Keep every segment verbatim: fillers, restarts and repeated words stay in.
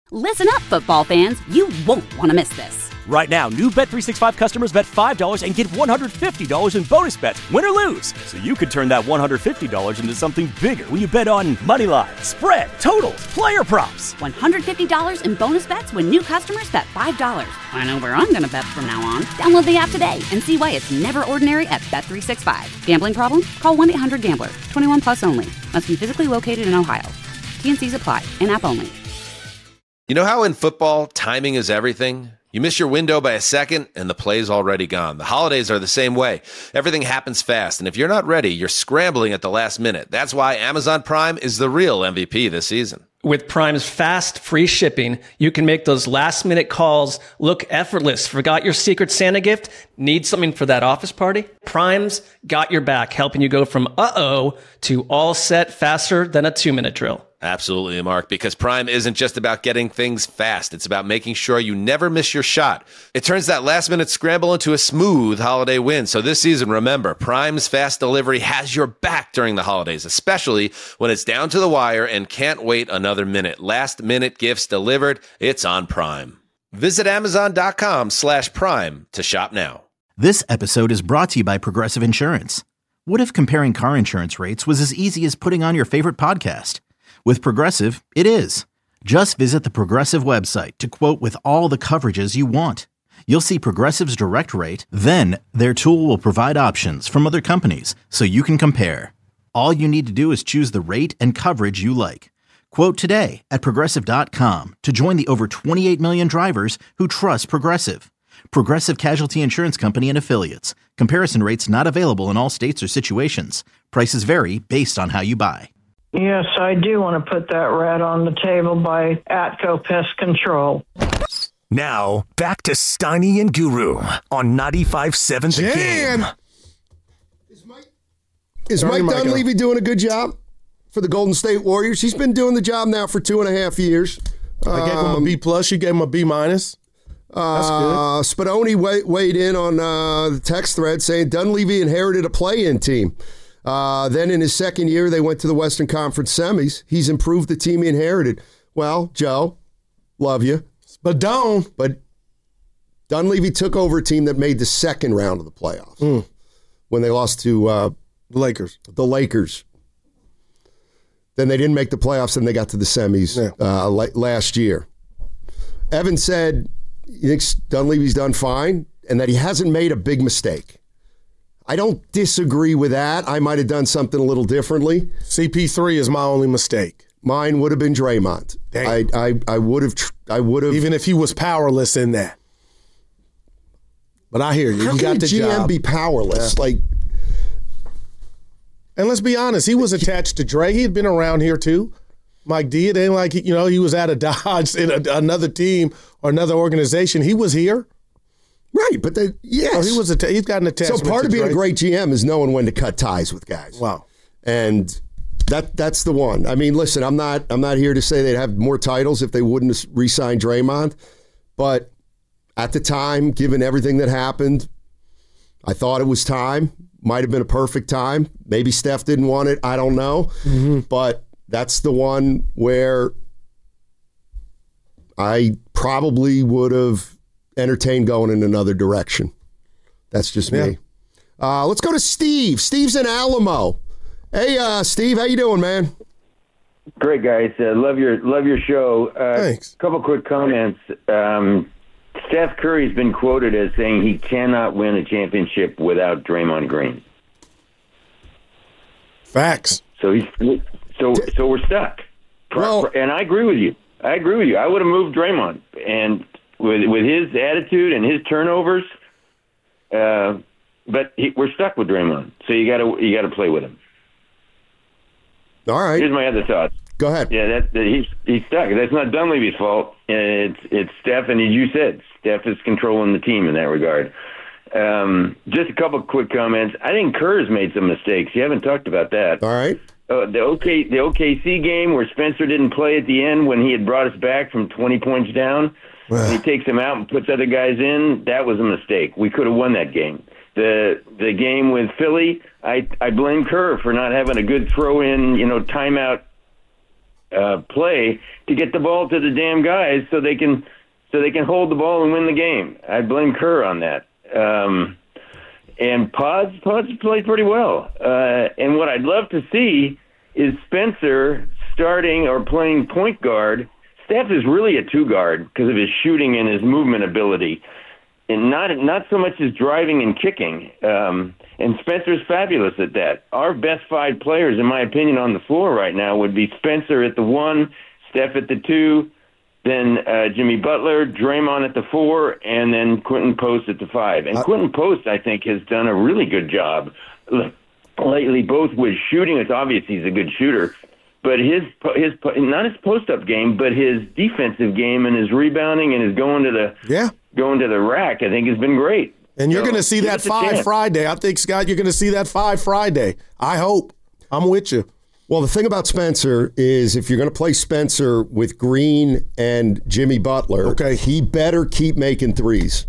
Listen up, football fans. You won't want to miss this. Right now, new Bet three sixty-five customers bet five dollars and get one hundred fifty dollars in bonus bets, win or lose. So you could turn that one hundred fifty dollars into something bigger when you bet on money line, spread, totals, player props. one hundred fifty dollars in bonus bets when new customers bet five dollars. I know where I'm going to bet from now on. Download the app today and see why it's never ordinary at Bet three sixty-five. Gambling problem? Call one eight hundred gambler. twenty-one plus only. Must be physically located in Ohio. T N Cs apply. In-app only. You know how in football, timing is everything? You miss your window by a second, and the play's already gone. The holidays are the same way. Everything happens fast, and if you're not ready, you're scrambling at the last minute. That's why Amazon Prime is the real M V P this season. With Prime's fast, free shipping, you can make those last-minute calls look effortless. Forgot your Secret Santa gift? Need something for that office party? Prime's got your back, helping you go from uh-oh to all set faster than a two-minute drill. Absolutely, Mark, because Prime isn't just about getting things fast. It's about making sure you never miss your shot. It turns that last-minute scramble into a smooth holiday win. So this season, remember, Prime's fast delivery has your back during the holidays, especially when it's down to the wire and can't wait another minute. Last-minute gifts delivered, it's on Prime. Visit Amazon.com slash Prime to shop now. This episode is brought to you by Progressive Insurance. What if comparing car insurance rates was as easy as putting on your favorite podcast? With Progressive, it is. Just visit the Progressive website to quote with all the coverages you want. You'll see Progressive's direct rate, then their tool will provide options from other companies so you can compare. All you need to do is choose the rate and coverage you like. Quote today at Progressive dot com to join the over twenty-eight million drivers who trust Progressive. Progressive Casualty Insurance Company and Affiliates. Comparison rates not available in all states or situations. Prices vary based on how you buy. Yes, I do want to put that rat on the table by Atco Pest Control. Now, back to Steiny and Guru on ninety-five point seven The Game. Is Mike, is Mike Dunleavy doing a good job for the Golden State Warriors? He's been doing the job now for two and a half years. I gave him a B plus. You gave him a B minus. That's uh, good. Spadoni weigh, weighed in on uh, the text thread saying Dunleavy inherited a play-in team. Uh, then in his second year, they went to the Western Conference semis. He's improved the team he inherited. Well, Joe, love you. But don't. But Dunleavy took over a team that made the second round of the playoffs mm. when they lost to uh, the Lakers. The Lakers. Then they didn't make the playoffs, and they got to the semis yeah. uh, last year. Evan said he thinks Dunleavy's done fine and that he hasn't made a big mistake. I don't disagree with that. I might have done something a little differently. C P three is my only mistake. Mine would have been Draymond. Damn. I, I, I would have. I would have. Even if he was powerless in that. But I hear you. How you can got the G M job. be powerless? Yeah. Like, and let's be honest, he was attached to Dre. He had been around here too. Mike D. It ain't like you know he was at a Dodge in a, another team or another organization. He was here. Right, but the, yes. So he was a, he's got an attachment. So part to of being Drake. a great G M is knowing when to cut ties with guys. Wow. And that that's the one. I mean, listen, I'm not I'm not here to say they'd have more titles if they wouldn't have re-signed Draymond, but at the time, given everything that happened, I thought it was time. Might have been a perfect time. Maybe Steph didn't want it. I don't know. Mm-hmm. But that's the one where I probably would have entertained going in another direction. That's just yeah. me. Uh, let's go to Steve. Steve's in Alamo. Hey, uh, Steve, how you doing, man? Great, guys. Uh, love your love your show. Uh, Thanks. Couple quick comments. Um, Steph Curry's been quoted as saying he cannot win a championship without Draymond Green. Facts. So he's so so we're stuck. Well, and I agree with you. I agree with you. I would have moved Draymond, and with with his attitude and his turnovers, uh, but he, we're stuck with Draymond. So you got to you got to play with him. All right. Here's my other thoughts. Go ahead. Yeah, that, that he's he's stuck. That's not Dunleavy's fault. It's it's Steph, and as you said, Steph is controlling the team in that regard. Um, just a couple of quick comments. I think Kerr's made some mistakes. You haven't talked about that. All right. Uh, the OK the O K C game where Spencer didn't play at the end when he had brought us back from twenty points down. And he takes him out and puts other guys in. That was a mistake. We could have won that game. The the game with Philly, I I blame Kerr for not having a good throw in, you know, timeout uh, play to get the ball to the damn guys so they can so they can hold the ball and win the game. I blame Kerr on that. Um, and Pods Pods played pretty well. Uh, and what I'd love to see is Spencer starting or playing point guard. Steph is really a two guard because of his shooting and his movement ability, and not not so much his driving and kicking. Um, and Spencer's fabulous at that. Our best five players, in my opinion, on the floor right now would be Spencer at the one, Steph at the two, then uh, Jimmy Butler, Draymond at the four, and then Quentin Post at the five. And uh, Quentin Post, I think, has done a really good job lately, both with shooting. It's obvious he's a good shooter, but his his not his post-up game, but his defensive game and his rebounding and his going to the yeah. going to the rack, I think has been great. And you're so, going to see that five Friday. I think, Scott, you're going to see that five Friday. I hope. I'm with you. Well, the thing about Spencer is if you're going to play Spencer with Green and Jimmy Butler, okay. he better keep making threes.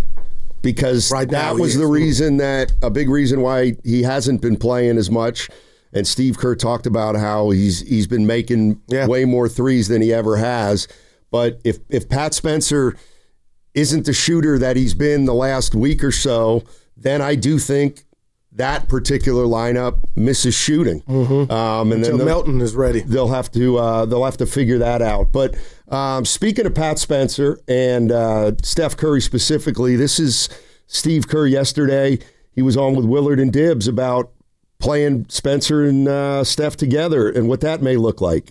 Because right that now, was the reason that a big reason why he hasn't been playing as much. And Steve Kerr talked about how he's he's been making yeah. way more threes than he ever has. But if if Pat Spencer isn't the shooter that he's been the last week or so, then I do think that particular lineup misses shooting. Mm-hmm. Um, and Until then Melton is ready, they'll have to uh, they'll have to figure that out. But um, speaking of Pat Spencer and uh, Steph Curry specifically, this is Steve Kerr yesterday. He was on with Willard and Dibbs about playing Spencer and uh, Steph together and what that may look like.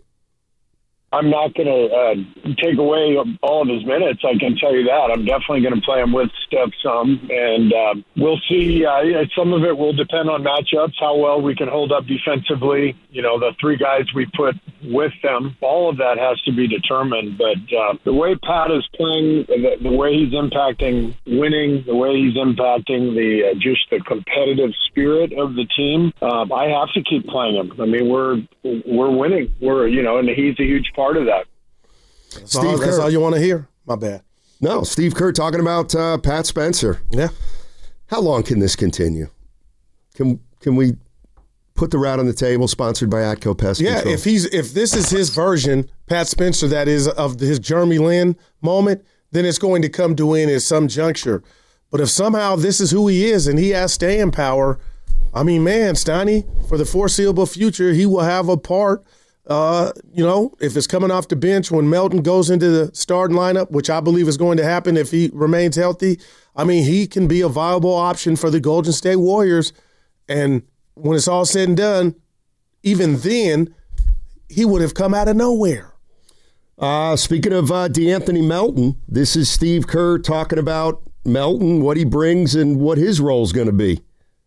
I'm not going to uh, take away all of his minutes. I can tell you that. I'm definitely going to play him with Steph some, and uh, we'll see. Uh, some of it will depend on matchups, how well we can hold up defensively. You know, the three guys we put with them, all of that has to be determined. But uh, the way Pat is playing, the, the way he's impacting winning, the way he's impacting the uh, just the competitive spirit of the team, uh, I have to keep playing him. I mean, we're we're winning. We're you know, and he's a huge part of that. That's, Steve all, that's all you want to hear? My bad. No, Steve Kerr talking about uh, Pat Spencer. Yeah. How long can this continue? Can can we put the rat on the table? Sponsored by Atco Pest Yeah, Control. if he's if this is his version, Pat Spencer, that is of his Jeremy Lin moment, then it's going to come to an at some juncture. But if somehow this is who he is and he has staying power, I mean, man, Steiny, for the foreseeable future, he will have a part. Uh, you know, if it's coming off the bench when Melton goes into the starting lineup, which I believe is going to happen if he remains healthy, I mean, he can be a viable option for the Golden State Warriors. And when it's all said and done, even then, he would have come out of nowhere. Uh, speaking of uh, DeAnthony Melton, this is Steve Kerr talking about Melton, what he brings and what his role is going to be.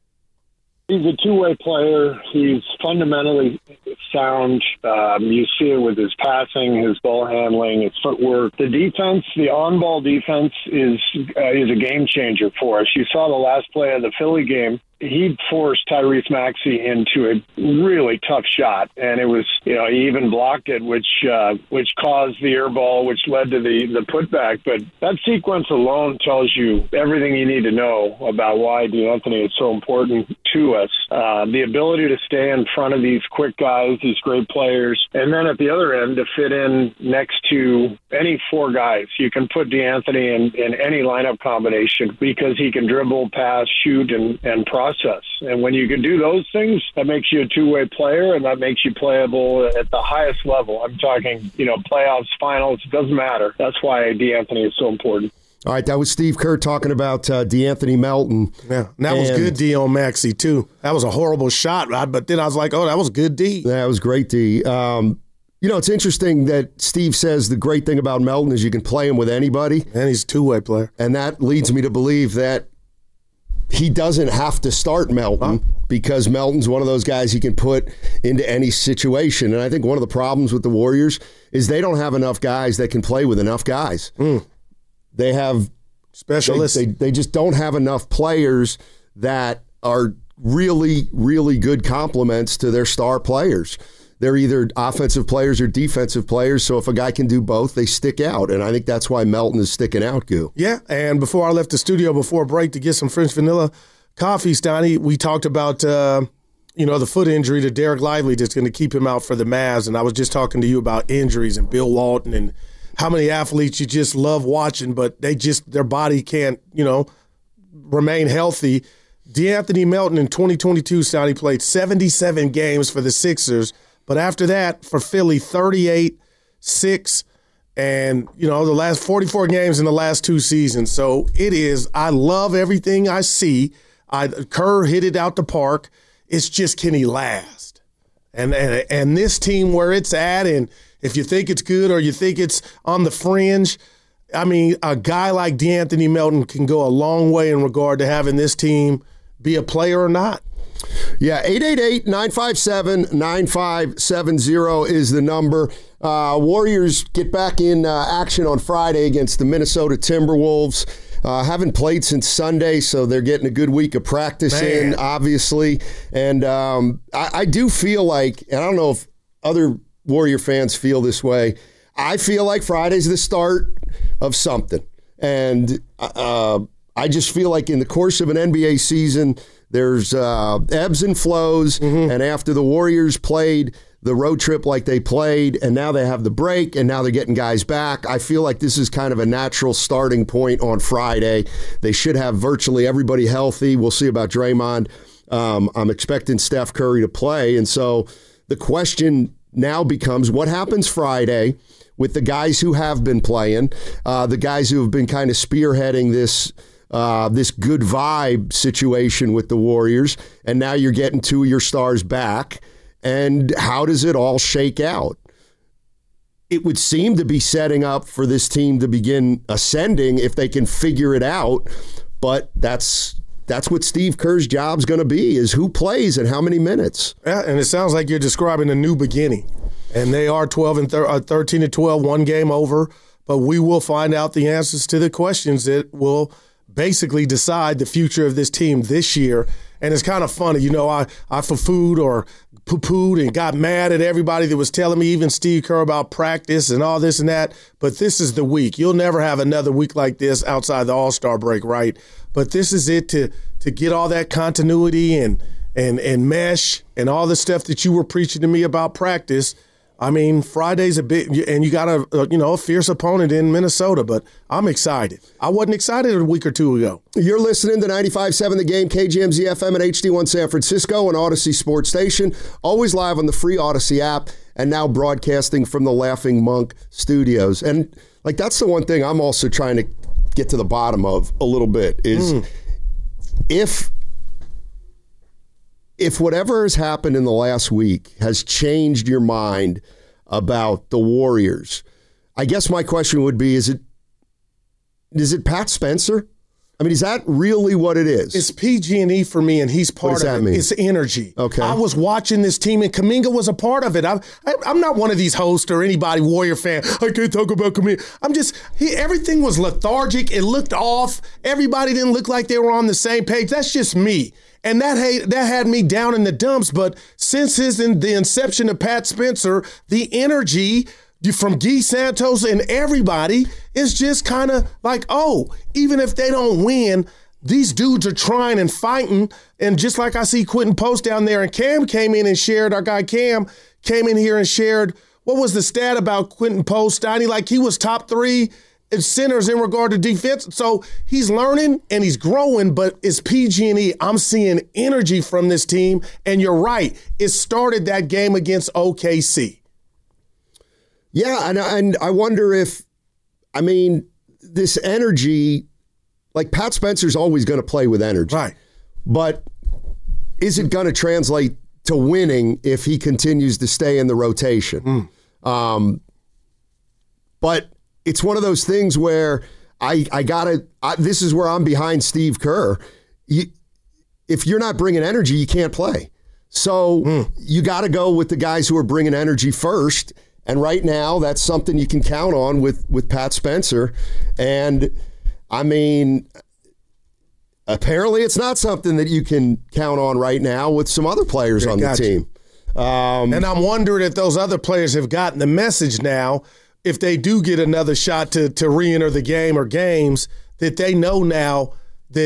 He's a two-way player. He's fundamentally sound. Um, you see it with his passing, his ball handling, his footwork. The defense, the on-ball defense, is uh, is a game changer for us. You saw the last play of the Philly game. He forced Tyrese Maxey into a really tough shot, and it was, you know, he even blocked it, which uh, which caused the air ball, which led to the, the putback. But that sequence alone tells you everything you need to know about why DeAnthony is so important to us. Uh, the ability to stay in front of these quick guys, these great players, and then at the other end to fit in next to any four guys. You can put DeAnthony in, in any lineup combination because he can dribble, pass, shoot, and, and process. And when you can do those things, that makes you a two-way player, and that makes you playable at the highest level. I'm talking, you know, playoffs, finals, it doesn't matter. That's why DeAnthony is so important. All right, that was Steve Kerr talking about uh, DeAnthony Melton. Yeah, and that and was good D on Maxey, too. That was a horrible shot, but then I was like, oh, that was good D. That was great D. Um, you know, it's interesting that Steve says the great thing about Melton is you can play him with anybody. And he's a two-way player. And that leads me to believe that he doesn't have to start Melton huh? because Melton's one of those guys he can put into any situation. And I think one of the problems with the Warriors is they don't have enough guys that can play with enough guys. Mm. They have specialists. They, they, they just don't have enough players that are really, really good complements to their star players. They're either offensive players or defensive players, so if a guy can do both, they stick out. And I think that's why Melton is sticking out, Goo. Yeah, and before I left the studio, before break to get some French vanilla coffee, Steiny, we talked about, uh, you know, the foot injury to Derek Lively that's going to keep him out for the Mavs. And I was just talking to you about injuries and Bill Walton and how many athletes you just love watching, but they just, their body can't, you know, remain healthy. DeAnthony Melton in twenty twenty-two, Sonny, played seventy-seven games for the Sixers, but after that for Philly, thirty-eight, six, and, you know, the last forty-four games in the last two seasons. So it is, I love everything I see. I, Kerr hit it out the park. It's just, can he last? And, and and this team where it's at, and if you think it's good or you think it's on the fringe, I mean, a guy like DeAnthony Melton can go a long way in regard to having this team be a player or not. Yeah, eight eight eight, nine five seven, nine five seven zero is the number. Uh, Warriors get back in uh, action on Friday against the Minnesota Timberwolves. Uh, haven't played since Sunday, so they're getting a good week of practice Man. in, obviously. And um, I, I do feel like, and I don't know if other Warrior fans feel this way, I feel like Friday's the start of something. And uh, I just feel like in the course of an N B A season, there's uh, ebbs and flows. Mm-hmm. And after the Warriors played the road trip like they played, and now they have the break, and now they're getting guys back, I feel like this is kind of a natural starting point on Friday. They should have virtually everybody healthy. We'll see about Draymond. Um, I'm expecting Steph Curry to play. And so the question now becomes, what happens Friday with the guys who have been playing, uh, the guys who have been kind of spearheading this uh, this good vibe situation with the Warriors, and now you're getting two of your stars back, and how does it all shake out? It would seem to be setting up for this team to begin ascending if they can figure it out, but that's that's what Steve Kerr's job's going to be, is who plays and how many minutes. Yeah, and it sounds like you're describing a new beginning. And they are twelve and thirteen and twelve, one game over. But we will find out the answers to the questions that will basically decide the future of this team this year. And it's kind of funny, you know, I, I foo-fooed or poo-pooed and got mad at everybody that was telling me, even Steve Kerr, about practice and all this and that. But this is the week. You'll never have another week like this outside the All-Star break, right? But this is it to to get all that continuity and and and mesh and all the stuff that you were preaching to me about practice. I mean, Friday's a bit, and you got a, you know, a fierce opponent in Minnesota, but I'm excited. I wasn't excited a week or two ago. You're listening to ninety-five point seven The Game, K G M Z F M at H D one San Francisco and Odyssey Sports Station. Always live on the free Odyssey app, and now broadcasting from the Laughing Monk Studios. And, like, that's the one thing I'm also trying to get to the bottom of a little bit is mm. if if whatever has happened in the last week has changed your mind about the Warriors, I guess my question would be, is it is it Pat Spencer? I mean, is that really what it is? It's P G and E for me, and he's part what does of that it. Mean? It's energy. Okay. I was watching this team, and Kuminga was a part of it. I, I, I'm not one of these hosts or anybody Warrior fan. I can't talk about Kuminga. I'm just, he, everything was lethargic. It looked off. Everybody didn't look like they were on the same page. That's just me. And that had, that had me down in the dumps. But since his in the inception of Pat Spencer, the energy from Guy Santos and everybody is just kind of like, oh, even if they don't win, these dudes are trying and fighting. And just like I see Quentin Post down there, and Cam came in and shared, our guy Cam came in here and shared, what was the stat about Quentin Post, Steiny? Like, he was top three centers in regard to defense. So he's learning and he's growing, but it's P G and E. I'm seeing energy from this team. And you're right. It started that game against O K C. Yeah, and, and I wonder if, I mean, this energy, like Pat Spencer's always going to play with energy. Right. But is it going to translate to winning if he continues to stay in the rotation? Mm. Um, but it's one of those things where I, I got to, this is where I'm behind Steve Kerr. You, if you're not bringing energy, you can't play. So mm. you got to go with the guys who are bringing energy first. And right now, that's something you can count on with, with Pat Spencer. And, I mean, apparently it's not something that you can count on right now with some other players yeah, on the team. Um, and I'm wondering if those other players have gotten the message now, if they do get another shot to, to re-enter the game or games, that they know now that,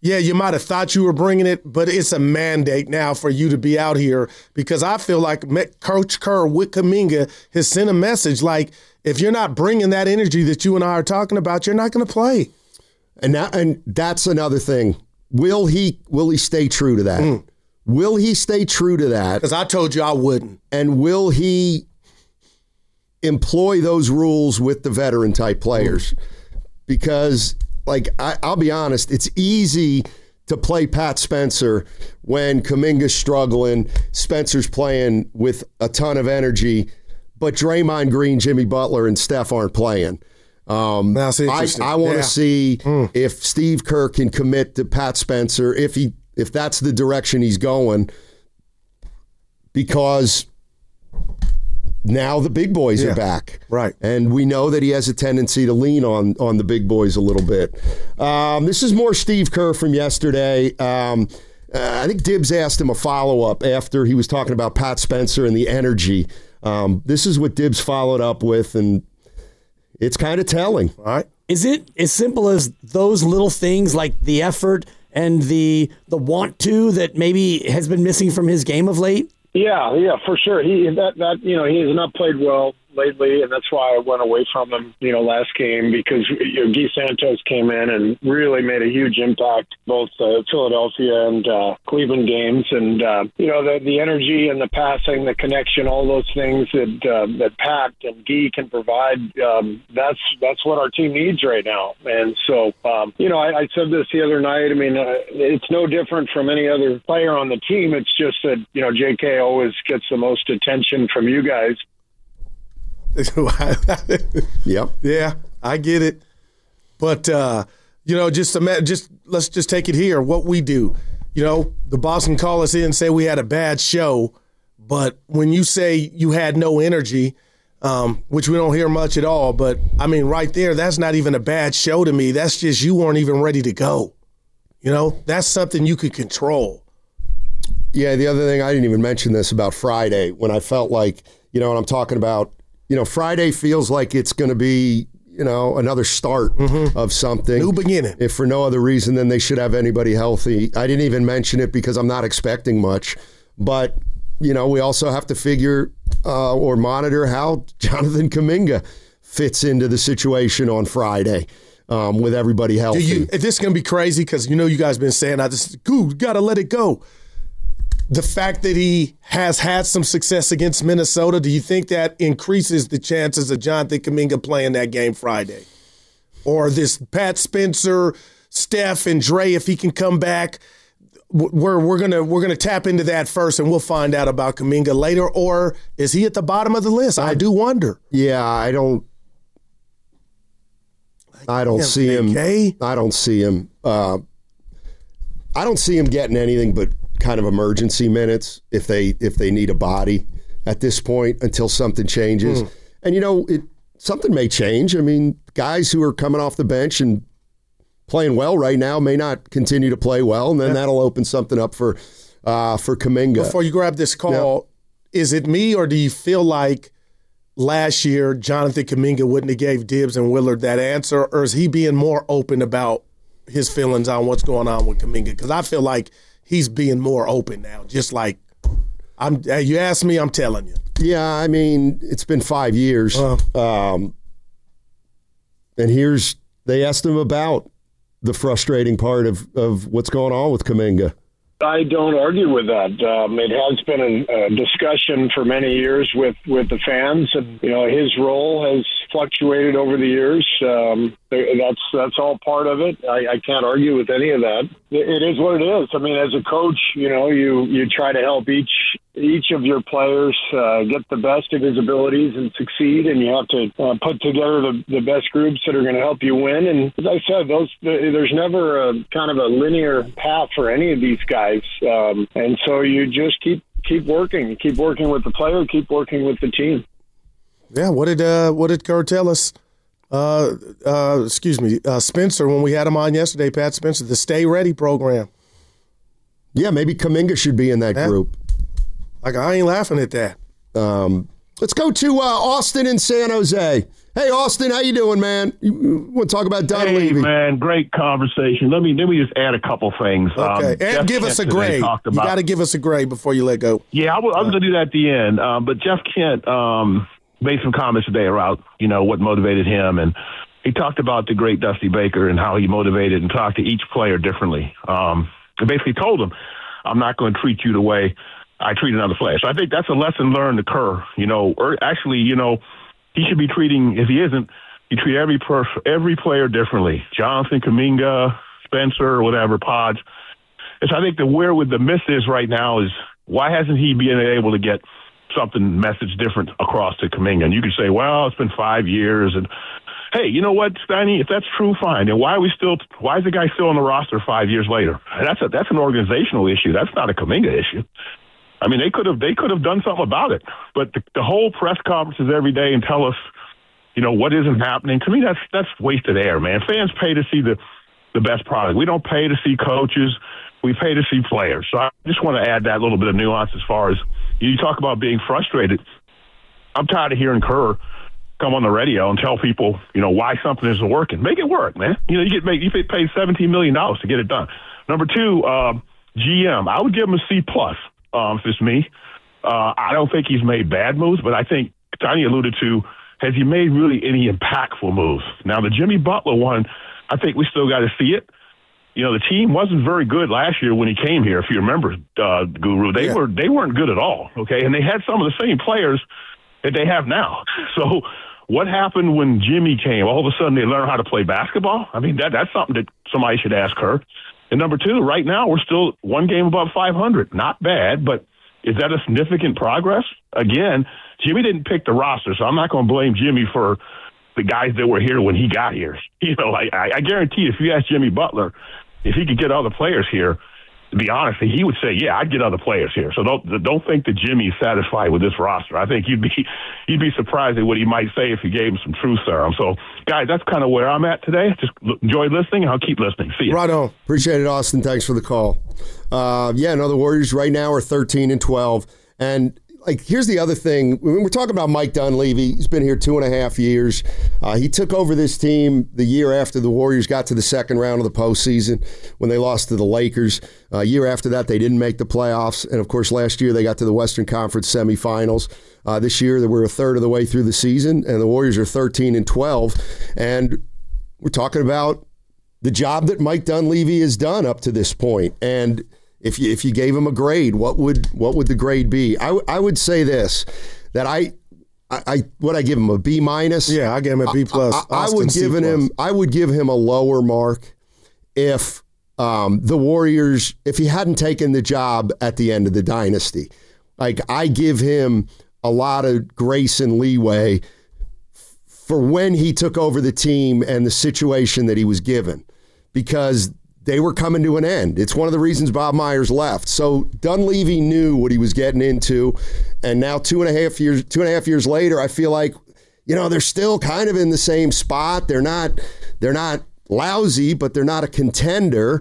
yeah, you might have thought you were bringing it, but it's a mandate now for you to be out here because I feel like Coach Kerr with Kuminga has sent a message like, if you're not bringing that energy that you and I are talking about, you're not going to play. And that, and that's another thing. Will he will he stay true to that? Mm. Will he stay true to that? Because I told you I wouldn't. And will he employ those rules with the veteran-type players? Mm. Because, like, I, I'll be honest, it's easy to play Pat Spencer when Kuminga's struggling, Spencer's playing with a ton of energy, but Draymond Green, Jimmy Butler, and Steph aren't playing. Um, That's interesting. I, I want to yeah. see mm. if Steve Kerr can commit to Pat Spencer, if he if that's the direction he's going, because now the big boys yeah. are back. Right. And we know that he has a tendency to lean on on the big boys a little bit. Um, this is more Steve Kerr from yesterday. Um, uh, I think Dibbs asked him a follow-up after he was talking about Pat Spencer and the energy. Um, this is what Dibbs followed up with, and it's kind of telling. All right. Is it as simple as those little things like the effort and the the want to that maybe has been missing from his game of late? Yeah, yeah, for sure. He that that you know he has not played well lately, and that's why I went away from him, you know, last game because you know, Guy Santos came in and really made a huge impact, both uh, Philadelphia and uh, Cleveland games, and uh, you know the the energy and the passing, the connection, all those things that uh, that Pat and Guy can provide. Um, that's that's what our team needs right now, and so um, you know I, I said this the other night. I mean, uh, it's no different from any other player on the team. It's just that you know J K always gets the most attention from you guys. Yep. Yeah, I get it. But, uh, you know, just, just let's just take it here. What we do, you know, the boss can call us in and say we had a bad show. But when you say you had no energy, um, which we don't hear much at all, but, I mean, right there, that's not even a bad show to me. That's just you weren't even ready to go. You know, that's something you could control. Yeah, the other thing, I didn't even mention this about Friday when I felt like, you know, and I'm talking about, you know, Friday feels like it's going to be, you know, another start mm-hmm. of something. New beginning. If for no other reason than they should have anybody healthy. I didn't even mention it because I'm not expecting much. But, you know, we also have to figure uh, or monitor how Jonathan Kuminga fits into the situation on Friday um, with everybody healthy. Do you, this is going to be crazy because, you know, you guys been saying, I just, goo, got to let it go. The fact that he has had some success against Minnesota, do you think that increases the chances of Jonathan Kuminga playing that game Friday? Or this Pat Spencer, Steph, and Dre, if he can come back, we're we're gonna we're gonna tap into that first, and we'll find out about Kuminga later. Or is he at the bottom of the list? I do wonder. Yeah, I don't. I don't yeah, see him. Okay. I don't see him. Uh, I don't see him getting anything but kind of emergency minutes if they if they need a body at this point until something changes. Mm. And, you know, it something may change. I mean, guys who are coming off the bench and playing well right now may not continue to play well, and then yeah. that'll open something up for uh, for Kuminga. Before you grab this call, yeah. is it me or do you feel like last year Jonathan Kuminga wouldn't have gave Dibbs and Willard that answer, or is he being more open about his feelings on what's going on with Kuminga? Because I feel like he's being more open now. Just like, I'm. You ask me, I'm telling you. Yeah, I mean, it's been five years. Uh, um, and here's, they asked him about the frustrating part of, of what's going on with Kuminga. I don't argue with that. Um, it has been a, a discussion for many years with, with the fans, and you know his role has fluctuated over the years. Um, that's that's all part of it. I, I can't argue with any of that. It, it is what it is. I mean, as a coach, you know, you you try to help each each of your players uh, get the best of his abilities and succeed, and you have to uh, put together the, the best groups that are going to help you win. And as I said, those there's never a kind of a linear path for any of these guys, um, and so you just keep keep working, you keep working with the player, keep working with the team. Yeah, what did uh, what did Kerr tell us? Uh, uh, excuse me, uh, Spencer, when we had him on yesterday, Pat Spencer, the Stay Ready program. Yeah, maybe Kuminga should be in that yeah. group. Like, I ain't laughing at that. Um, Let's go to uh, Austin in San Jose. Hey, Austin, how you doing, man? You want to talk about Dunleavy? Hey, man, great conversation. Let me let me just add a couple things. Okay, um, and Jeff give Kent us a today grade. talked You about- got to give us a grade before you let go. Yeah, I was, I was going to do that at the end. Um, but Jeff Kent um, made some comments today about, you know, what motivated him. And he talked about the great Dusty Baker and how he motivated and talked to each player differently. Um, and basically told him, I'm not going to treat you the way I treat another player. So I think that's a lesson learned to Kerr. You know, or actually, you know, he should be treating, if he isn't, you treat every perf- every player differently. Jonathan, Kuminga, Spencer, or whatever, Pods. And so I think the where with the miss is right now is why hasn't he been able to get something message different across to Kuminga? And you could say, well, it's been five years, and hey, you know what, Steiny? If that's true, fine. And why are we still? Why is the guy still on the roster five years later? That's a that's an organizational issue. That's not a Kuminga issue. I mean, they could have they could have done something about it. But the, the whole press conferences every day and tell us, you know, what isn't happening. To me, that's that's wasted air, man. Fans pay to see the, the best product. We don't pay to see coaches. We pay to see players. So I just want to add that little bit of nuance as far as you talk about being frustrated. I'm tired of hearing Kerr come on the radio and tell people, you know, why something isn't working. Make it work, man. You know, you get made, you get paid seventeen million dollars to get it done. Number two, uh, G M. I would give him a C plus. Um, if it's me, uh, I don't think he's made bad moves, but I think Tony alluded to, has he made really any impactful moves? Now, the Jimmy Butler one, I think we still got to see it. You know, the team wasn't very good last year when he came here. If you remember, uh, Guru, they Yeah. were they weren't good at all. Okay, and they had some of the same players that they have now. So, what happened when Jimmy came? All of a sudden, they learned how to play basketball. I mean, that that's something that somebody should ask her. And number two, right now we're still one game above five hundred. Not bad, but is that a significant progress? Again, Jimmy didn't pick the roster, so I'm not going to blame Jimmy for the guys that were here when he got here. You know, I, I guarantee if you ask Jimmy Butler if he could get other players here, to be honest, he would say, yeah, I'd get other players here. So don't don't think that Jimmy's satisfied with this roster. I think you'd be you'd be surprised at what he might say if you gave him some truth serum. So, guys, that's kind of where I'm at today. Just enjoy listening, and I'll keep listening. See you. Right on. Appreciate it, Austin. Thanks for the call. Uh, yeah, no, the Warriors right now are thirteen and twelve. And like, here's the other thing. When we're talking about Mike Dunleavy, he's been here two and a half years. Uh, he took over this team the year after the Warriors got to the second round of the postseason when they lost to the Lakers. A uh, year after that, they didn't make the playoffs. And, of course, last year they got to the Western Conference semifinals. Uh, this year, they were a third of the way through the season, and the Warriors are thirteen and twelve. And we're talking about the job that Mike Dunleavy has done up to this point. And If you if you gave him a grade, what would what would the grade be? I, I would say this, that I I, I would I give him a B minus. Yeah, I give him a B plus. I, I, I would give him I would give him a lower mark if um, the Warriors if he hadn't taken the job at the end of the dynasty. Like, I give him a lot of grace and leeway for when he took over the team and the situation that he was given, because they were coming to an end. It's one of the reasons Bob Myers left. So Dunleavy knew what he was getting into, and now two and a half years, two and a half years later, I feel like, you know, they're still kind of in the same spot. They're not, they're not lousy, but they're not a contender.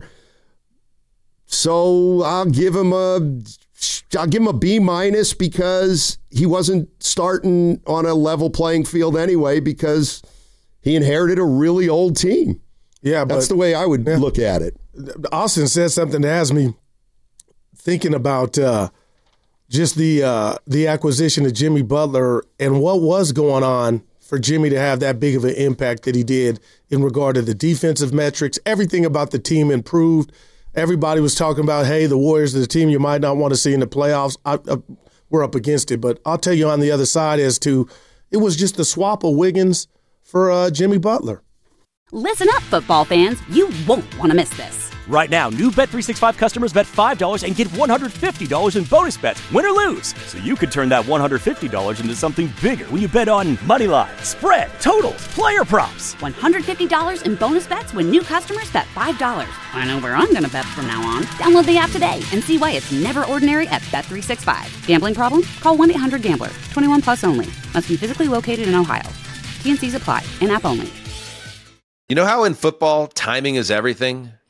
So I'll give him a, I'll give him a B minus because he wasn't starting on a level playing field anyway, because he inherited a really old team. Yeah, but that's the way I would yeah. look at it. Austin said something that has me thinking about uh, just the uh, the acquisition of Jimmy Butler and what was going on for Jimmy to have that big of an impact that he did in regard to the defensive metrics. Everything about the team improved. Everybody was talking about, hey, the Warriors are the team you might not want to see in the playoffs. I, I, we're up against it. But I'll tell you on the other side as to it was just the swap of Wiggins for uh, Jimmy Butler. Listen up, football fans. You won't want to miss this. Right now, new Bet three sixty-five customers bet five dollars and get one hundred fifty dollars in bonus bets, win or lose. So you could turn that one hundred fifty dollars into something bigger when you bet on money line, spread, totals, player props. one hundred fifty dollars in bonus bets when new customers bet five dollars. I know where I'm going to bet from now on. Download the app today and see why it's never ordinary at Bet three sixty-five. Gambling problem? Call one eight hundred gambler. twenty-one plus only. Must be physically located in Ohio. T and C's apply. In-app only. You know how in football, timing is everything?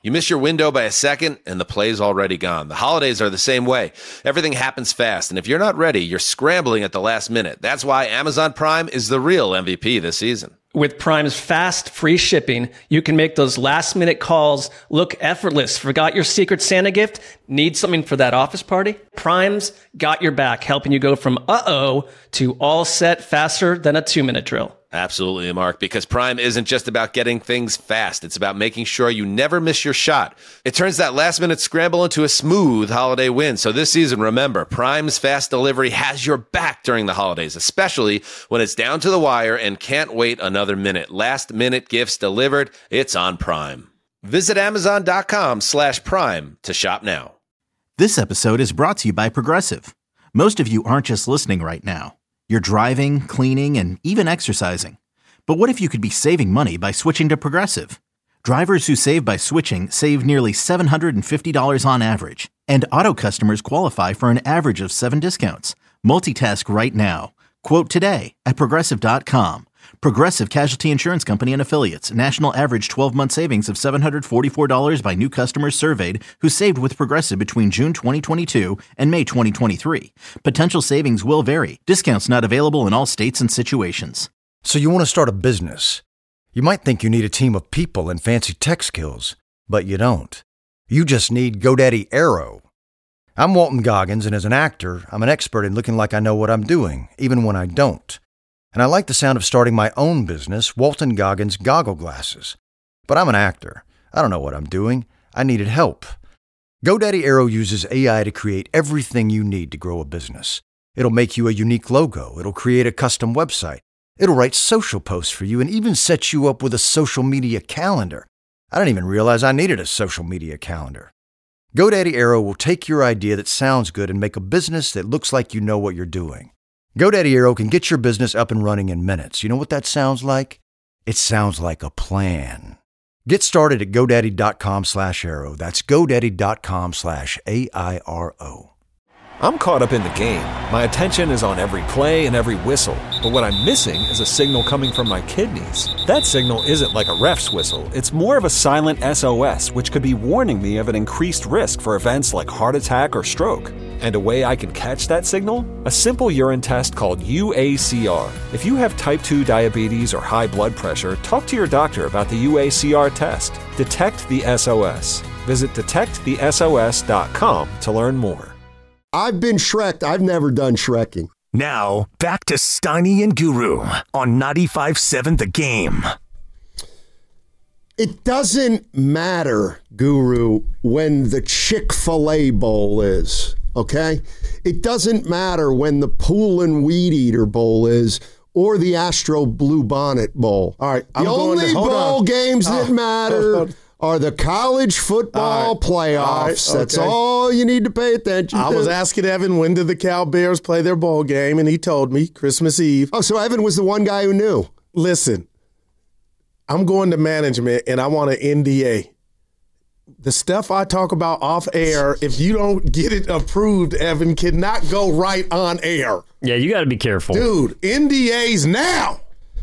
You miss your window by a second, and the play's already gone. The holidays are the same way. Everything happens fast, and if you're not ready, you're scrambling at the last minute. That's why Amazon Prime is the real M V P this season. With Prime's fast, free shipping, you can make those last-minute calls look effortless. Forgot your Secret Santa gift? Need something for that office party? Prime's got your back, helping you go from uh-oh to all set faster than a two-minute drill. Absolutely, Mark, because Prime isn't just about getting things fast. It's about making sure you never miss your shot. It turns that last-minute scramble into a smooth holiday win. So this season, remember, Prime's fast delivery has your back during the holidays, especially when it's down to the wire and can't wait another minute. Last-minute gifts delivered, it's on Prime. Visit Amazon.com slash Prime to shop now. This episode is brought to you by Progressive. Most of you aren't just listening right now. You're driving, cleaning, and even exercising. But what if you could be saving money by switching to Progressive? Drivers who save by switching save nearly seven hundred fifty dollars on average. And auto customers qualify for an average of seven discounts. Multitask right now. Quote today at Progressive dot com. Progressive Casualty Insurance Company and Affiliates. National average twelve-month savings of seven hundred forty-four dollars by new customers surveyed who saved with Progressive between June twenty twenty-two and May twenty twenty-three. Potential savings will vary. Discounts not available in all states and situations. So you want to start a business. You might think you need a team of people and fancy tech skills, but you don't. You just need GoDaddy Aero. I'm Walton Goggins, and as an actor, I'm an expert in looking like I know what I'm doing, even when I don't. And I like the sound of starting my own business, Walton Goggins Goggle Glasses. But I'm an actor. I don't know what I'm doing. I needed help. GoDaddy Aero uses A I to create everything you need to grow a business. It'll make you a unique logo. It'll create a custom website. It'll write social posts for you and even set you up with a social media calendar. I didn't even realize I needed a social media calendar. GoDaddy Aero will take your idea that sounds good and make a business that looks like you know what you're doing. GoDaddy Aero can get your business up and running in minutes. You know what that sounds like? It sounds like a plan. Get started at GoDaddy.com slash Aero. That's GoDaddy.com slash A I R O. I'm caught up in the game. My attention is on every play and every whistle. But what I'm missing is a signal coming from my kidneys. That signal isn't like a ref's whistle. It's more of a silent S O S, which could be warning me of an increased risk for events like heart attack or stroke. And a way I can catch that signal? A simple urine test called U A C R. If you have type two diabetes or high blood pressure, talk to your doctor about the U A C R test. Detect the S O S. Visit detect the S O S dot com to learn more. I've been Shrek'd. I've never done Shrekking. Now, back to Steiny and Guru on ninety-five seven The Game. It doesn't matter, Guru, when the Chick-fil-A Bowl is, okay? It doesn't matter when the Pool and Weed Eater Bowl is or the Astro Blue Bonnet Bowl. All right, the I'm only going to, bowl on. games oh, that matter are the college football all right. playoffs. All right, okay. That's all you need to pay attention I to. I was asking Evan, when did the Cal Bears play their bowl game, and he told me Christmas Eve. Oh, so Evan was the one guy who knew. Listen, I'm going to management, and I want an N D A. The stuff I talk about off air, if you don't get it approved, Evan, cannot go right on air. Yeah, you got to be careful. Dude, N D As now.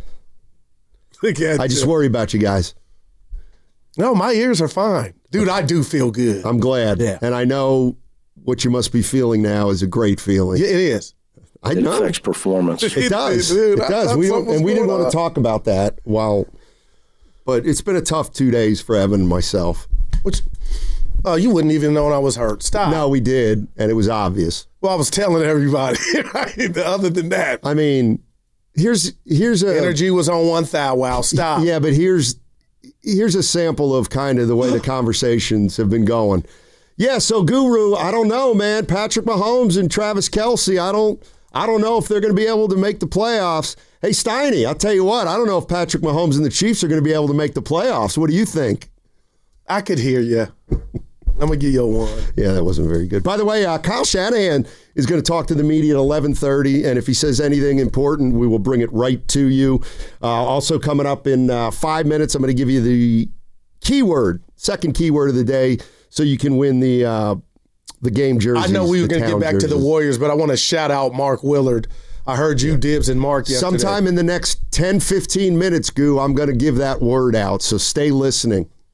I just worry about you guys. No, my ears are fine. Dude, I do feel good. I'm glad. Yeah. And I know what you must be feeling now is a great feeling. Yeah, it is. I it know. affects performance. It does. Dude, it does. We don't, and we didn't want to talk about that while, but it's been a tough two days for Evan and myself. Which, oh, you wouldn't even know I was hurt. Stop. No, we did, and it was obvious. Well, I was telling everybody. Other than that, I mean, here's here's a energy was on one thou. Wow, stop. Yeah, but here's here's a sample of kind of the way the conversations have been going. Yeah, so Guru, I don't know, man. Patrick Mahomes and Travis Kelce, I don't I don't know if they're going to be able to make the playoffs. Hey, Steiny, I'll tell you what, I don't know if Patrick Mahomes and the Chiefs are going to be able to make the playoffs. What do you think? I could hear you. I'm going to give you a one. Yeah, that wasn't very good. By the way, uh, Kyle Shanahan is going to talk to the media at eleven thirty, and if he says anything important, we will bring it right to you. Uh, also coming up in uh, five minutes, I'm going to give you the keyword, second keyword of the day, so you can win the uh, the game jerseys. I know we were going to get back jerseys. to the Warriors, but I want to shout out Mark Willard. I heard you, Dibs, and Mark yesterday. Sometime in the next ten, fifteen minutes, Goo, I'm going to give that word out, so stay listening.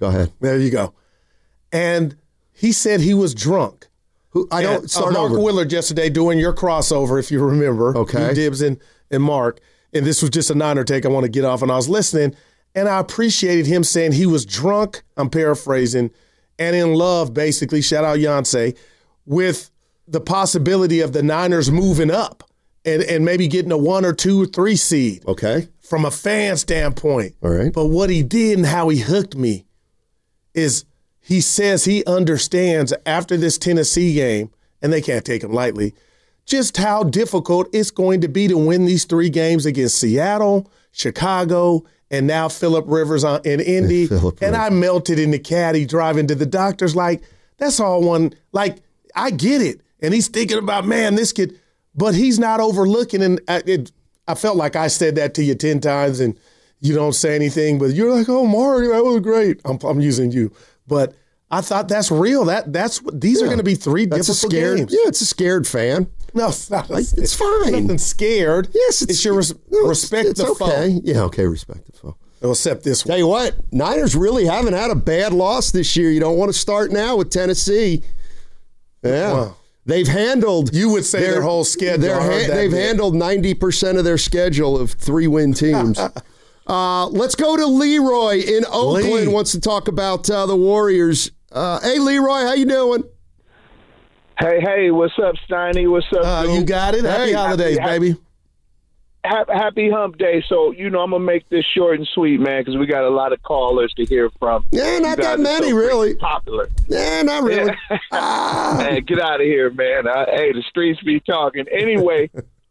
Go ahead. There you go. And he said he was drunk. Who I don't and, start uh, Mark over. Willard yesterday doing your crossover, if you remember. Okay. You, Dibs and, and Mark. And this was just a Niner take I want to get off. And I was listening, and I appreciated him saying he was drunk, I'm paraphrasing, and in love, basically, shout out Yonsei, with the possibility of the Niners moving up and, and maybe getting a one or two or three seed. Okay. From a fan standpoint. All right. But what he did and how he hooked me is he says he understands after this Tennessee game, and they can't take him lightly, just how difficult it's going to be to win these three games against Seattle, Chicago, and now Phillip Rivers on, in Indy. And I melted in the caddy driving to the doctors like, that's all one, like, I get it. And he's thinking about, man, this kid, but he's not overlooking. And I, it, I felt like I said that to you ten times and you don't say anything, but you're like, oh, Marty, that was great. I'm, I'm using you. But I thought that's real. That that's These yeah. are going to be three that's difficult a scared, games. Yeah, it's a scared fan. No, it's not. Like, it's fine. Nothing scared. Yes, it's, it's your res- no, respect it's, the it's foe. Okay. Yeah, okay, respect the foe. Except this one. Tell you what, Niners really haven't had a bad loss this year. You don't want to start now with Tennessee. Yeah. Wow. They've handled. You would say their, their whole schedule. Their ha- they've bit. handled ninety percent of their schedule of three-win teams. uh, let's go to Leroy in Oakland. Lee. Wants to talk about uh, the Warriors. Uh, hey, Leroy, how you doing? Hey, hey, what's up, Steiny? What's up, uh, You got it. Happy hey, holidays, happy, baby. Happy, happy hump day. So, you know, I'm going to make this short and sweet, man, because we got a lot of callers to hear from. Yeah, not that many, so really. Popular. Yeah, not really. ah. Hey, get out of here, man. I, hey, the streets be talking. Anyway,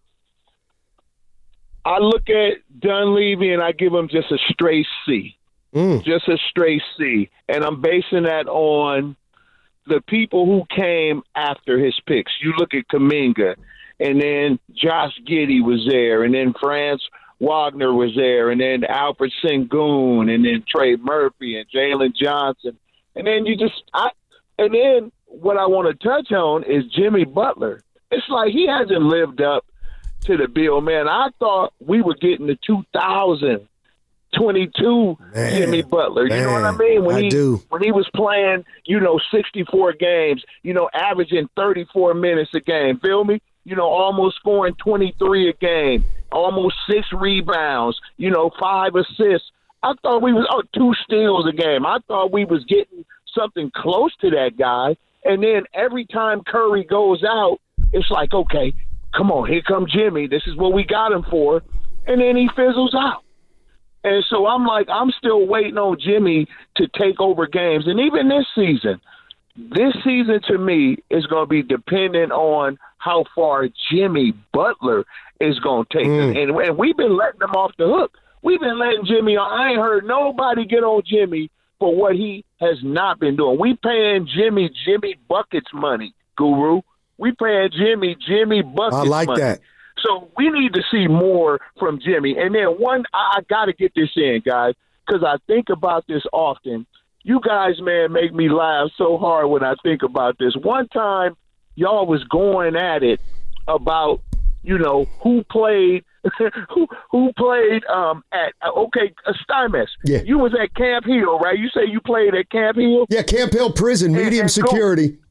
I look at Dunleavy and I give him just a straight C. Mm. Just a straight C. And I'm basing that on the people who came after his picks. You look at Kuminga, and then Josh Giddey was there, and then Franz Wagner was there, and then Alfred Sengun, and then Trey Murphy and Jalen Johnson. And then you just I, – and then what I want to touch on is Jimmy Butler. It's like he hasn't lived up to the bill, man. I thought we were getting the two thousand twenty-two man, Jimmy Butler. You man, know what I mean? When I he do. when he was playing, you know, sixty-four games, you know, averaging thirty-four minutes a game. Feel me? You know, almost scoring twenty-three a game, almost six rebounds, you know, five assists. I thought we was oh, two steals a game. I thought we was getting something close to that guy. And then every time Curry goes out, it's like, okay, come on, here come Jimmy. This is what we got him for. And then he fizzles out. And so I'm like, I'm still waiting on Jimmy to take over games. And even this season, this season to me is going to be dependent on how far Jimmy Butler is going to take mm. him. And, and we've been letting him off the hook. We've been letting Jimmy on. I ain't heard nobody get on Jimmy for what he has not been doing. We paying Jimmy Jimmy Buckets money, Guru. We paying Jimmy Jimmy Buckets money. I like money. that. So we need to see more from Jimmy. And then one, I, I got to get this in, guys, because I think about this often. You guys, man, make me laugh so hard when I think about this. One time, y'all was going at it about, you know, who played, who who played um, at, okay, uh, Steinmetz. Yeah. You was at Camp Hill, right? You say you played at Camp Hill? Yeah, Camp Hill Prison, medium and, and security. Go,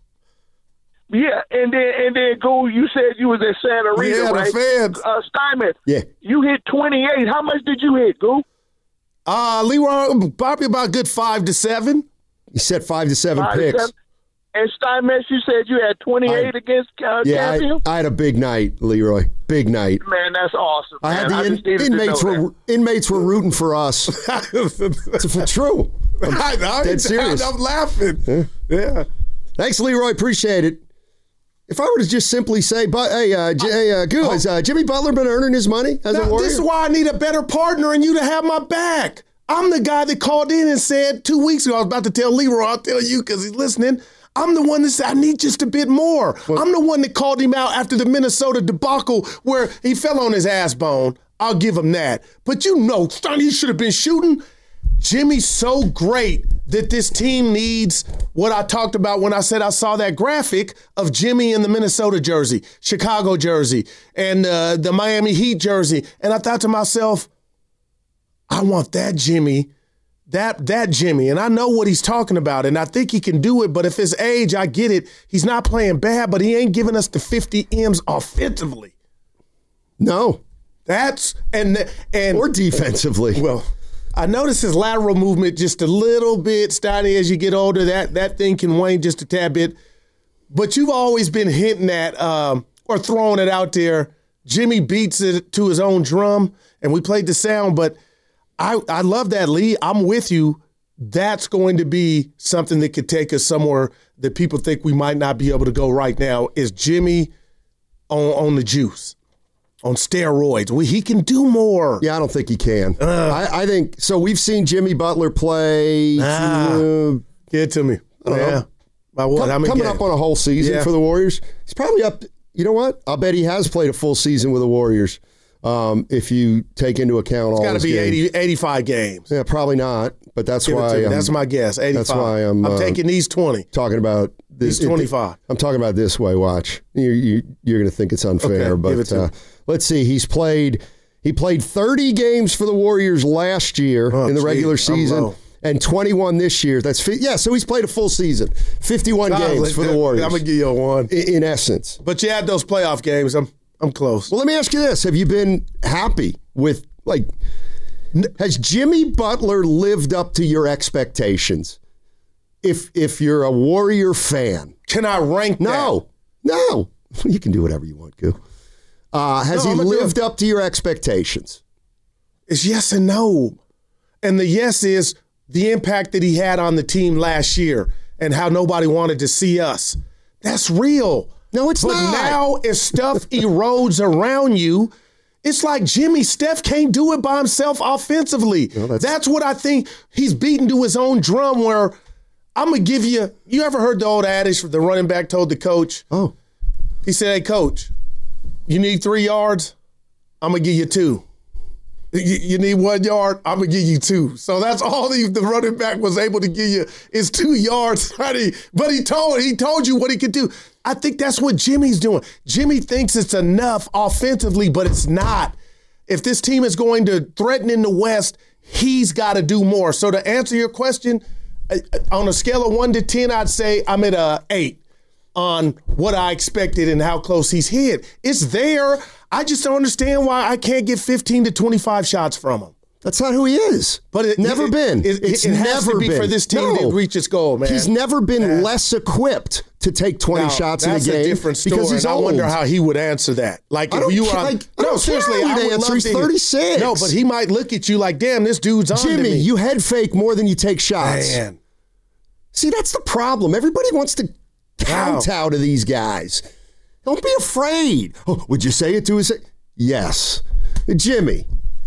yeah, and then and then go. You said you was at Santa Rita, yeah, right? The feds. Uh, Steinmetz. Yeah. You hit twenty-eight. How much did you hit, Goo? Uh, Leroy, probably about good five to seven. He said five to seven Five picks. To seven. And Steinmetz, you said you had twenty-eight I, against uh, yeah, Camp Hill? I, I had a big night, Leroy. Big night. Man, that's awesome. I had man. the in, inmates were that. inmates were rooting for us. It's for true. I'm I, I, dead serious. I'm laughing. Yeah. yeah. Thanks, Leroy. Appreciate it. If I were to just simply say, but hey, uh, J- hey, uh, Goo, has uh, Jimmy Butler been earning his money as now, a Warrior? This is why I need a better partner and you to have my back. I'm the guy that called in and said two weeks ago, I was about to tell Leroy, I'll tell you because he's listening. I'm the one that said, I need just a bit more. Well, I'm the one that called him out after the Minnesota debacle where he fell on his ass bone. I'll give him that. But you know, Stoney, he should have been shooting. Jimmy's so great that this team needs what I talked about when I said I saw that graphic of Jimmy in the Minnesota jersey, Chicago jersey, and uh, the Miami Heat jersey. And I thought to myself, I want that Jimmy that that Jimmy, and I know what he's talking about, and I think he can do it, but if his age, I get it. He's not playing bad, but he ain't giving us the fifty M's offensively. No. That's and and or defensively. Well, I noticed his lateral movement just a little bit, Steiny, as you get older. That that thing can wane just a tad bit. But you've always been hinting at um, or throwing it out there. Jimmy beats it to his own drum, and we played the sound, but I, I love that, Lee. I'm with you. That's going to be something that could take us somewhere that people think we might not be able to go right now, is Jimmy on, on the juice, on steroids. We, he can do more. Yeah, I don't think he can. Uh, I, I think – so we've seen Jimmy Butler play ah, uh, – Give it to me. I don't yeah. know. By what? Com- How many coming games? up on a whole season yeah. for the Warriors. He's probably up – you know what? I'll bet he has played a full season with the Warriors. Um, if you take into account it's all got to be games. eighty, eighty-five games. Yeah, probably not, but that's Give why that's my guess. eighty-five. That's why I'm. I'm uh, taking these twenty. Talking about this. These twenty-five. It, I'm talking about this way. Watch, you, you, you're going to think it's unfair, okay, but uh, let's see. He's played. He played thirty games for the Warriors last year oh, in the geez, regular season. And twenty-one this year. That's yeah. So he's played a full season, fifty-one oh, games for the Warriors. I'm gonna give you a one in, in essence. But you had those playoff games. I'm I'm close. Well, let me ask you this: have you been happy with like? Has Jimmy Butler lived up to your expectations? If if you're a Warrior fan, can I rank? No, that? no. You can do whatever you want, Goo. Uh, has no, he lived up to your expectations? It's yes and no, and the yes is the impact that he had on the team last year and how nobody wanted to see us. That's real. No, it's but not. But now if stuff erodes around you, it's like Jimmy, Steph can't do it by himself offensively. No, that's, that's what I think he's beaten to his own drum where I'm going to give you, you ever heard the old adage the running back told the coach? Oh. He said, hey, coach, you need three yards? I'm going to give you two. You need one yard, I'm going to give you two. So that's all the, the running back was able to give you is two yards. But he told he told you what he could do. I think that's what Jimmy's doing. Jimmy thinks it's enough offensively, but it's not. If this team is going to threaten in the West, he's got to do more. So to answer your question, on a scale of one to ten, I'd say I'm at a eight on what I expected and how close he's hit. It's there. I just don't understand why I can't get fifteen to twenty-five shots from him. That's not who he is. But it never it, been. It, it's it has never to be been for this team no. to reach its goal, man. He's never been yeah. less equipped to take twenty now, shots in a game. That's a different story. Because he's and old. I wonder how he would answer that. Like if you were on, like, I no, don't seriously, care how I would answer. love He's to hear- thirty-six. No, but he might look at you like, damn, this dude's on to Jimmy, me. you head fake more than you take shots. Man. See, that's the problem. Everybody wants to kowtow Wow. to these guys. Don't be afraid. Oh, would you say it to his? Yes. Jimmy,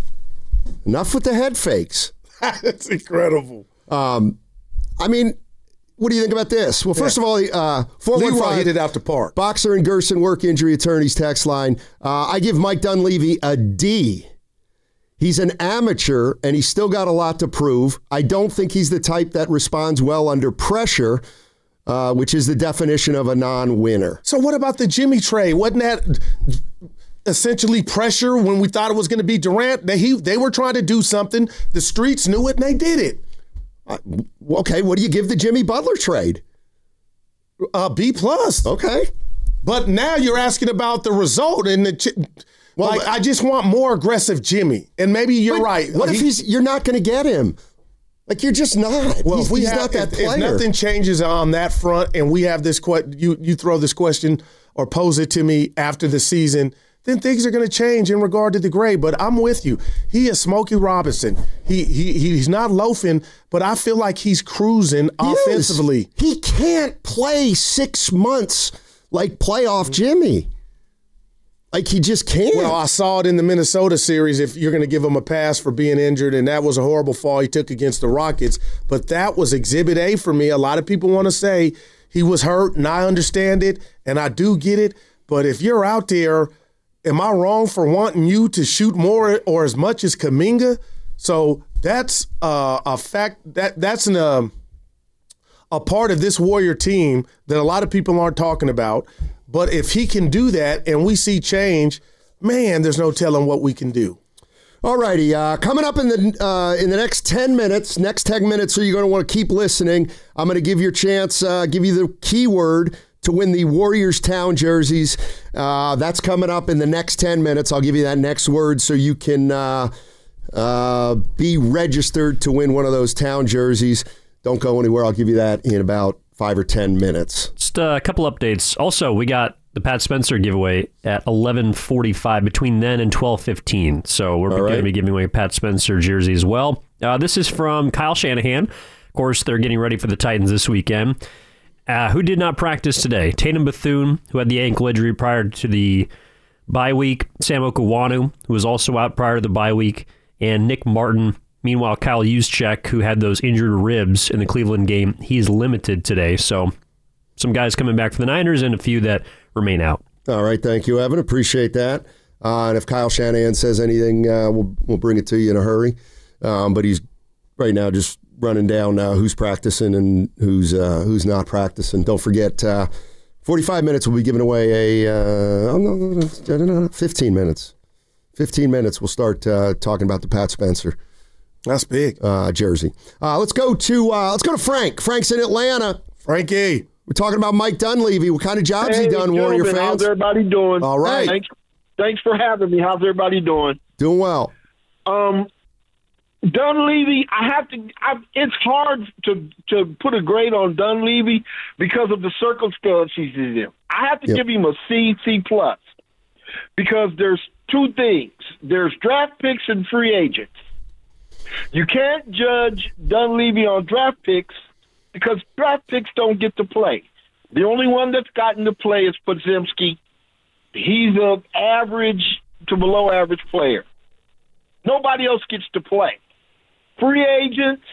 enough with the head fakes. That's incredible. Um, I mean, what do you think about this? Well, first Yeah. of all, uh, four one Leroy five hit it out the park. Boxer and Gerson work injury attorneys text line. Uh, I give Mike Dunleavy a D. He's an amateur, and he's still got a lot to prove. I don't think he's the type that responds well under pressure, uh, which is the definition of a non-winner. So what about the Jimmy trade? Wasn't that essentially pressure when we thought it was going to be Durant? They, he, they were trying to do something. The streets knew it, and they did it. Uh, okay, what do you give the Jimmy Butler trade? Uh, B plus. Okay. But now you're asking about the result, and the well, like, but, I just want more aggressive Jimmy. And maybe you're right. What he, if he's you're not going to get him? Like you're just not. Well, he's if we he's have, not that if, player. If nothing changes on that front, and we have this que- you you throw this question or pose it to me after the season, then things are going to change in regard to the grade. But I'm with you. He is Smokey Robinson. He he he's not loafing, but I feel like he's cruising he offensively. Is. He can't play six months like playoff Jimmy. Like he just can't. Well, I saw it in the Minnesota series. If you're going to give him a pass for being injured, and that was a horrible fall he took against the Rockets, but that was Exhibit A for me. A lot of people want to say he was hurt, and I understand it, and I do get it. But if you're out there, am I wrong for wanting you to shoot more or as much as Kuminga? So that's uh, a fact. That that's an, uh, a part of this Warrior team that a lot of people aren't talking about. But if he can do that and we see change, man, there's no telling what we can do. All righty. Uh, coming up in the uh, in the next ten minutes, next ten minutes, so you're going to want to keep listening. I'm going to give you a chance, uh, give you the keyword to win the Warriors Town jerseys. Uh, that's coming up in the next ten minutes. I'll give you that next word so you can uh, uh, be registered to win one of those Town jerseys. Don't go anywhere. I'll give you that in about five or ten minutes. Just a couple updates. Also, we got the Pat Spencer giveaway at eleven forty-five between then and twelve fifteen. So we're going right. to be giving away a Pat Spencer jersey as well. Uh, this is from Kyle Shanahan. Of course, they're getting ready for the Titans this weekend. Uh, who did not practice today? Tatum Bethune, who had the ankle injury prior to the bye week. Sam Okuwanu, who was also out prior to the bye week. And Nick Martin. Meanwhile, Kyle Juszczyk, who had those injured ribs in the Cleveland game, he's limited today. So some guys coming back for the Niners and a few that remain out. All right, thank you, Evan. Appreciate that. Uh, and if Kyle Shanahan says anything, uh, we'll we'll bring it to you in a hurry. Um, but he's right now just running down uh, who's practicing and who's uh, who's not practicing. Don't forget, uh, forty-five minutes we'll be giving away a uh, I don't know, fifteen minutes. fifteen minutes we'll start uh, talking about the Pat Spencer. That's big. Uh, jersey. Uh, let's go to uh, let's go to Frank. Frank's in Atlanta. Frankie. We're talking about Mike Dunleavy. What kind of jobs hey, he done, Warrior fans? How's everybody doing? All right. Thanks, thanks for having me. How's everybody doing? Doing well. Um, Dunleavy, I have to. I, it's hard to to put a grade on Dunleavy because of the circumstances he's in. I have to yep. give him a C, C plus, because there's two things. There's draft picks and free agents. You can't judge Dunleavy on draft picks because draft picks don't get to play. The only one that's gotten to play is Podziemski. He's an average to below average player. Nobody else gets to play. Free agents,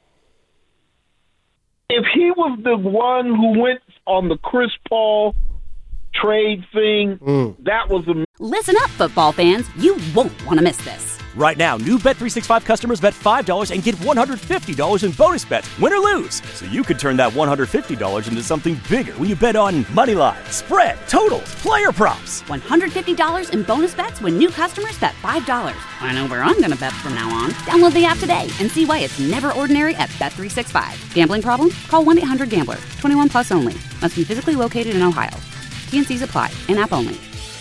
if he was the one who went on the Chris Paul trade thing, mm. that was a... Listen up, football fans. You won't want to miss this. Right now, new Bet three sixty-five customers bet five dollars and get one hundred fifty dollars in bonus bets, win or lose. So you could turn that one hundred fifty dollars into something bigger when you bet on money line, spread, totals, player props. one hundred fifty dollars in bonus bets when new customers bet five dollars. I know where I'm going to bet from now on. Download the app today and see why it's never ordinary at Bet three sixty-five. Gambling problem? Call one eight hundred gambler. twenty-one plus only. Must be physically located in Ohio. T and C's apply. In-app only.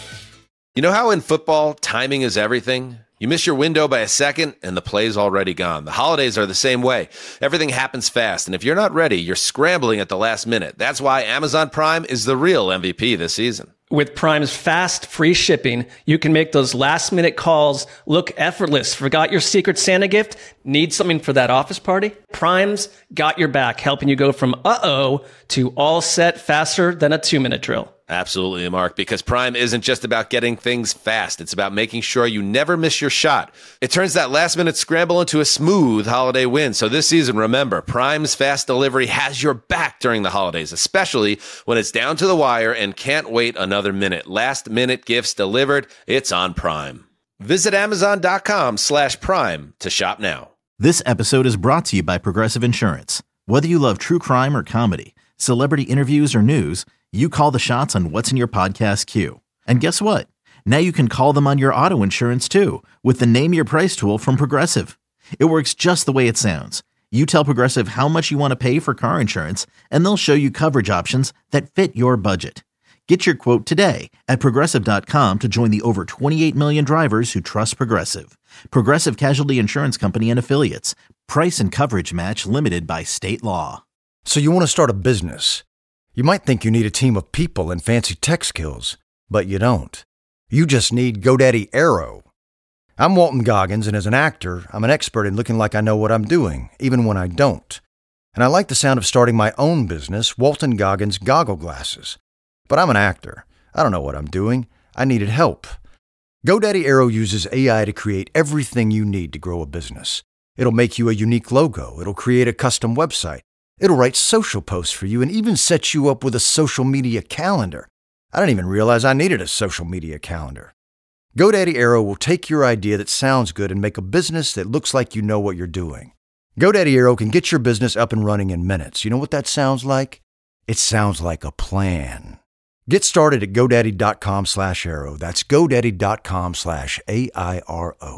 You know how in football, timing is everything? You miss your window by a second, and the play's already gone. The holidays are the same way. Everything happens fast, and if you're not ready, you're scrambling at the last minute. That's why Amazon Prime is the real M V P this season. With Prime's fast, free shipping, you can make those last-minute calls look effortless. Forgot your Secret Santa gift? Need something for that office party? Prime's got your back, helping you go from uh-oh to all set faster than a two-minute drill. Absolutely, Mark, because Prime isn't just about getting things fast. It's about making sure you never miss your shot. It turns that last-minute scramble into a smooth holiday win. So this season, remember, Prime's fast delivery has your back during the holidays, especially when it's down to the wire and can't wait another minute. Last-minute gifts delivered, it's on Prime. Visit Amazon.com slash Prime to shop now. This episode is brought to you by Progressive Insurance. Whether you love true crime or comedy, celebrity interviews or news, you call the shots on what's in your podcast queue. And guess what? Now you can call them on your auto insurance too with the Name Your Price tool from Progressive. It works just the way it sounds. You tell Progressive how much you want to pay for car insurance, and they'll show you coverage options that fit your budget. Get your quote today at Progressive dot com to join the over twenty-eight million drivers who trust Progressive. Progressive Casualty Insurance Company and Affiliates. Price and coverage match limited by state law. So you want to start a business. You might think you need a team of people and fancy tech skills, but you don't. You just need GoDaddy Aero. I'm Walton Goggins, and as an actor, I'm an expert in looking like I know what I'm doing, even when I don't. And I like the sound of starting my own business, Walton Goggins Goggle Glasses. But I'm an actor. I don't know what I'm doing. I needed help. GoDaddy Aero uses A I to create everything you need to grow a business. It'll make you a unique logo. It'll create a custom website. It'll write social posts for you and even set you up with a social media calendar. I didn't even realize I needed a social media calendar. GoDaddy Aero will take your idea that sounds good and make a business that looks like you know what you're doing. GoDaddy Aero can get your business up and running in minutes. You know what that sounds like? It sounds like a plan. Get started at GoDaddy.com slash Aero. That's GoDaddy.com slash A I R O.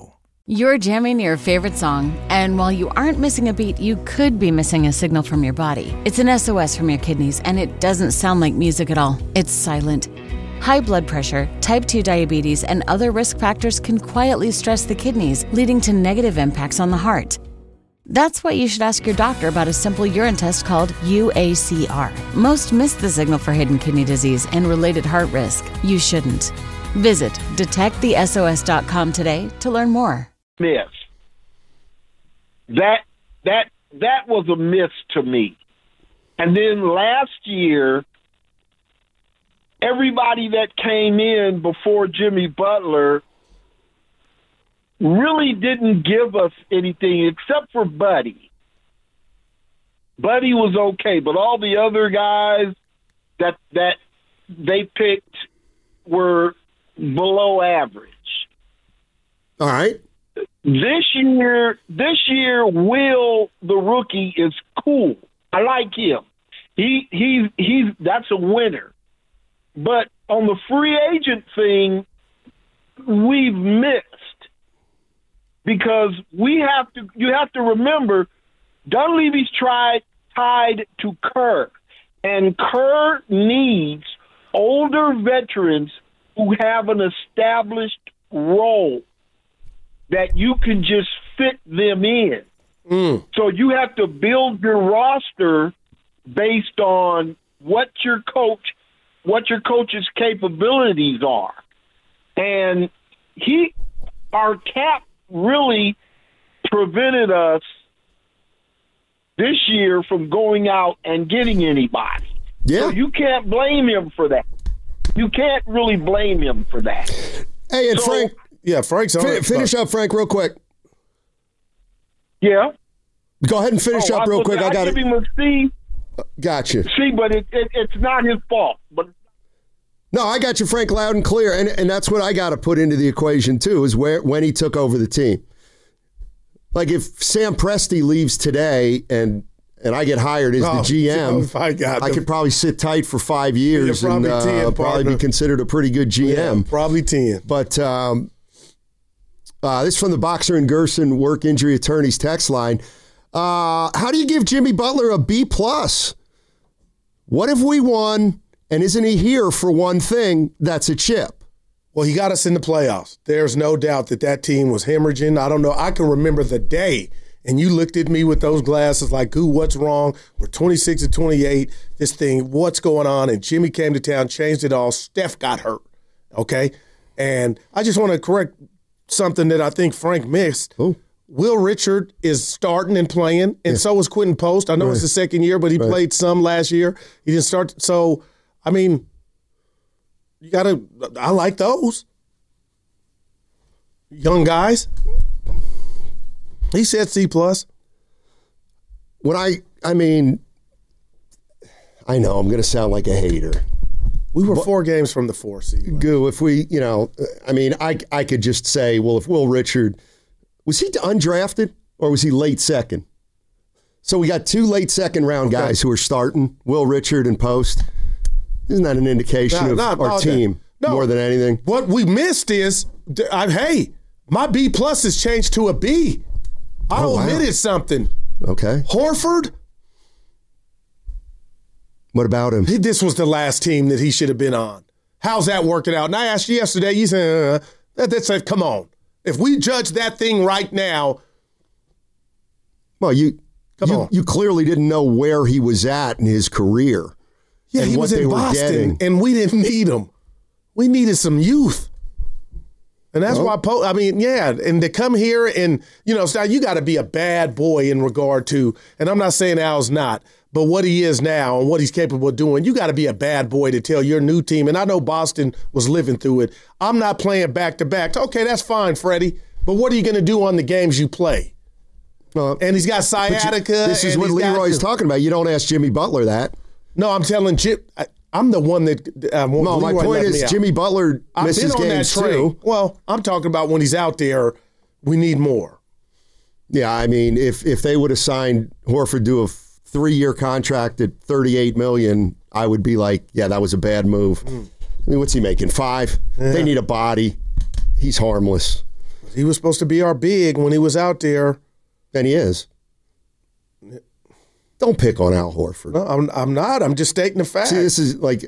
You're jamming your favorite song, and while you aren't missing a beat, you could be missing a signal from your body. It's an S O S from your kidneys, and it doesn't sound like music at all. It's silent. High blood pressure, type two diabetes, and other risk factors can quietly stress the kidneys, leading to negative impacts on the heart. That's why you should ask your doctor about a simple urine test called U A C R. Most miss the signal for hidden kidney disease and related heart risk. You shouldn't. Visit detect the S O S dot com today to learn more. Miss. That that that was a miss to me. And then last year, everybody that came in before Jimmy Butler really didn't give us anything except for Buddy. Buddy was okay, but all the other guys that that they picked were below average. All right. This year, this year, Will, the rookie, is cool. I like him. He he's he's that's a winner. But on the free agent thing, we've missed because we have to. You have to remember, Dunleavy's tried tied to Kerr, and Kerr needs older veterans who have an established role that you can just fit them in. Mm. So you have to build your roster based on what your coach, what your coach's capabilities are. And he, our cap really prevented us this year from going out and getting anybody. Yeah. So you can't blame him for that. You can't really blame him for that. Hey, and So- Frank, Yeah, Frank's on fin- it. finish up, Frank, real quick. Yeah. Go ahead and finish Oh, up real I, quick. I got give it. him a C. Gotcha. C, but it, it, it's not his fault. But No, I got you, Frank, loud and clear, and and that's what I got to put into the equation too. Is where when he took over the team. Like if Sam Presti leaves today and and I get hired as Oh, the G M, if I got I them. could probably sit tight for five years Yeah, and probably uh, ten, probably be partner. considered a pretty good G M. Yeah, probably ten. But um, uh, this is from the Boxer and Gerson Work Injury Attorneys text line. Uh, how do you give Jimmy Butler a B plus? What have we won? And isn't he here for one thing? That's a chip. Well, he got us in the playoffs. There's no doubt that that team was hemorrhaging. I don't know. I can remember the day, and you looked at me with those glasses like, "Goo, what's wrong? We're twenty-six and twenty-eight. This thing, what's going on?" And Jimmy came to town, changed it all. Steph got hurt. Okay, and I just want to correct something that I think Frank missed. Ooh. Will Richard is starting and playing, and Yeah. so is Quentin Post. I know Right. it's the second year, but he Right. played some last year. He didn't start. So, I mean, you got to – I like those. Young guys. He said C plus. When I, I mean, I know I'm going to sound like a hater. We were four games from the four seed. Goo, if we, you know, I mean, I I could just say, well, if Will Richard, was he undrafted or was he late second? So we got two late second round Okay. guys who are starting, Will Richard and Post. Isn't that an indication Nah, of nah, our okay. team No. more than anything? What we missed is, I, hey, my B plus has changed to a B. I Oh, wow. omitted something. Okay. Horford, What about him? he, this was the last team that he should have been on. How's that working out? And I asked you yesterday, you said, uh, that, that said, come on. If we judge that thing right now, Well, you Come you, on. you clearly didn't know where he was at in his career. yeah, and he what was they in were Boston, getting. and we didn't need him. We needed some youth. And that's Well- why, po- I mean, yeah, and to come here and, you know, Sty, you got to be a bad boy in regard to, and I'm not saying Al's not, but what he is now and what he's capable of doing, you got to be a bad boy to tell your new team, and I know Boston was living through it, I'm not playing back-to-back. Okay, that's fine, Freddie, but what are you going to do on the games you play? Uh, And he's got but you- sciatica. this is and what he's got- Leroy's talking about. You don't ask Jimmy Butler that. No, I'm telling Jim, I, I'm the one that. Uh, No, my Leroy point left is me out. Jimmy Butler I've misses been on that games train. too. Well, I'm talking about when he's out there, we need more. Yeah, I mean, if if they would have signed Horford to a three-year contract at thirty-eight million dollars, I would be like, yeah, that was a bad move. Mm. I mean, what's he making? Five? Yeah. They need a body. He's harmless. He was supposed to be our big when he was out there. And he is. Don't pick on Al Horford. No, I'm, I'm not. I'm just stating the fact. See, this is like,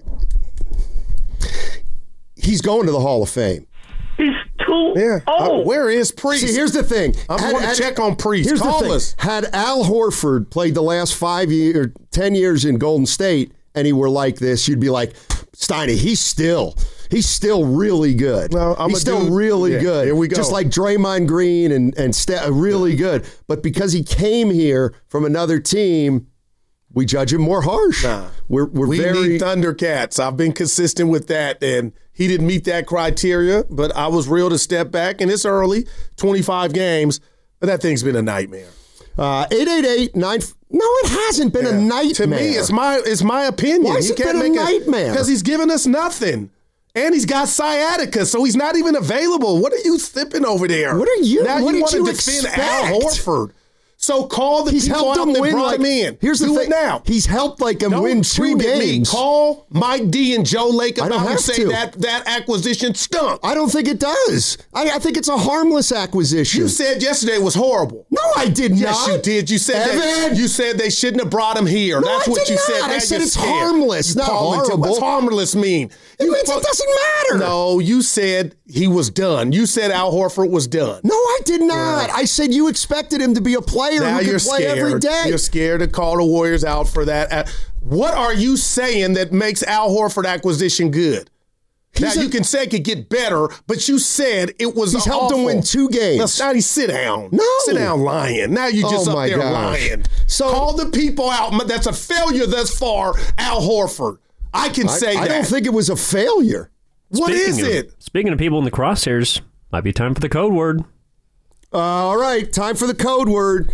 he's going to the Hall of Fame. He's too yeah. old. Uh, where is Priest? See, here's the thing. I want to check on Priest. Here's Call the thing. us. Had Al Horford played the last five years, ten years in Golden State, and he were like this, you'd be like, Steiny, he's still, he's still really good. No, I'm he's still dude. really yeah, good. Here we go. Just like Draymond Green and and Ste- really yeah. good. But because he came here from another team, we judge him more harsh. Nah, we're we're we very need Thundercats. I've been consistent with that, and he didn't meet that criteria. But I was real to step back, and it's early, twenty-five games, but that thing's been a nightmare. Uh, eight eight eight nine. No, it hasn't been yeah. a nightmare. To me, it's my it's my opinion. Why has he it can't been make a nightmare? Because he's giving us nothing. And he's got sciatica, so he's not even available. What are you sipping over there? What are you? Now what you did want to you defend expect? Al Horford. So call the he's people helped out him that win, brought like, him in. Here's the Do thing. it now. He's helped like him Don't win two scream at me. games. Call Mike D and Joe Lake I don't about have and say to. that that acquisition stunk. I don't think it does. I, I think it's a harmless acquisition. You said yesterday it was horrible. No, I did not. Yes, you did. You said Evan. that, you said they shouldn't have brought him here. No, That's I what did you not. said. I Now said you're it's scared. harmless, You not call it- horrible. What's harmless mean? It You means fu- it doesn't matter. No, you said he was done. You said Al Horford was done. No, I did not. Yeah. I said you expected him to be a player Now who you're could play scared. every day. You're scared to call the Warriors out for that. Uh, What are you saying that makes Al Horford acquisition good? He's now a, you can say it could get better, but you said it was. He's helped awful. him win two games. Now, Scotty, sit down. No, sit down, lying. Now you just oh up my there gosh. lying. So call the people out. That's a failure thus far, Al Horford. I can I, say I that. I don't think it was a failure. What speaking is of, it? Speaking of people in the crosshairs, might be time for the code word. Uh, all right, time for the code word.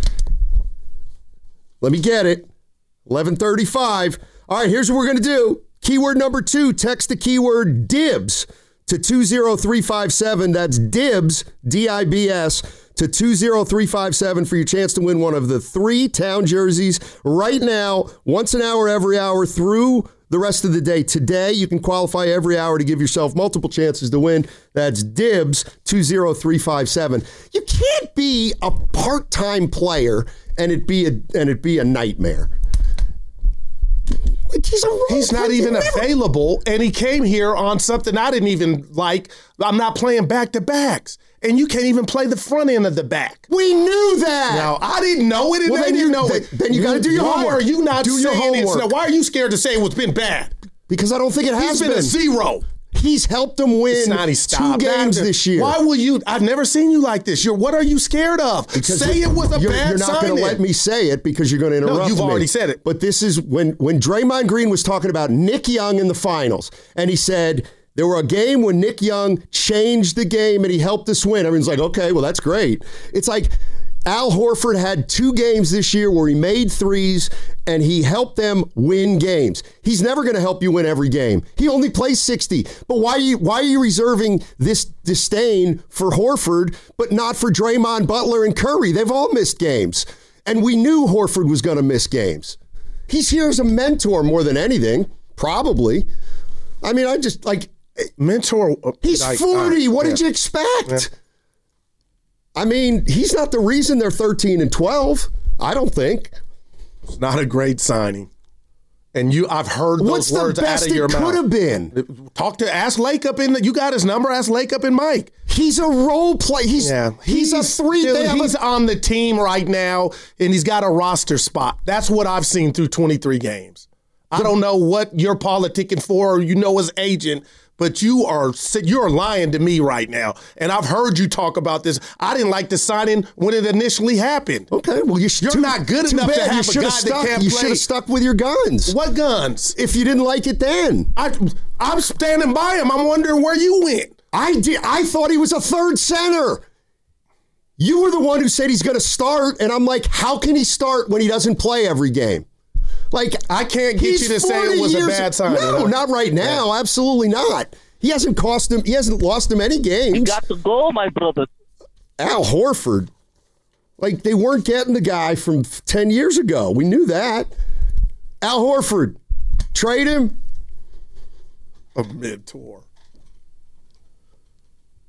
Let me get it. eleven thirty-five. All right, here's what we're going to do. Keyword number two, text the keyword DIBS to two zero three five seven. That's DIBS, D I B S, to two zero three five seven for your chance to win one of the three town jerseys right now, once an hour, every hour, through the rest of the day. Today, you can qualify every hour to give yourself multiple chances to win. That's DIBS, two zero three five seven. You can't be a part-time player and it be a, and it be a nightmare. Like he's, a he's not even never. available, and he came here on something I didn't even like. I'm not playing back-to-backs, and you can't even play the front end of the back. We knew that. Now, I didn't know it, and well, they then didn't you, know then, it. Then you got to do your why homework. Why are you not do saying your homework? it? Now, why are you scared to say it's been bad? Because I don't think it has He's been. been a zero. He's helped them win Snotty, two games now, this year. Why will you? I've never seen you like this. You're, what are you scared of? Because say it was a you're, bad You're not going to let me say it because you're going to interrupt me. No, you've already said it. But this is when, when Draymond Green was talking about Nick Young in the finals, and he said there were a game when Nick Young changed the game and he helped us win. Everyone's like, okay, well, that's great. It's like Al Horford had two games this year where he made threes and he helped them win games. He's never going to help you win every game. He only plays sixty. But why are you why are you reserving this disdain for Horford but not for Draymond, Butler, and Curry? They've all missed games. And we knew Horford was going to miss games. He's here as a mentor more than anything, probably. I mean, I just like mentor. He's like, forty. Uh, what yeah. did you expect? Yeah. I mean, he's not the reason they're thirteen and twelve. I don't think. It's not a great signing. And you, I've heard those What's words the best out of your it mouth. Could have been. Talk to ask Lake up in. The, you got his number. Ask Lake up in Mike. He's a role play. He's yeah. He's, he's a three. Still, he's a, on the team right now, and he's got a roster spot. That's what I've seen through twenty-three games. I don't know what you're politicking for, or you know his agent. But you are you're lying to me right now, and I've heard you talk about this. I didn't like the signing when it initially happened. Okay, well you you're too, not good too enough bad. to have you a guy stuck, that can't you play. You should have stuck with your guns. What guns? If you didn't like it then, I I'm standing by him. I'm wondering where you went. I did. I thought he was a third center. You were the one who said he's going to start, and I'm like, how can he start when he doesn't play every game? Like I can't get you to say it was a bad sign. No, huh? not right now. Yeah. Absolutely not. He hasn't cost him. He hasn't lost him any games. He got to go, my brother. Al Horford, like they weren't getting the guy from ten years ago. We knew that. Al Horford, trade him. A mid-tour.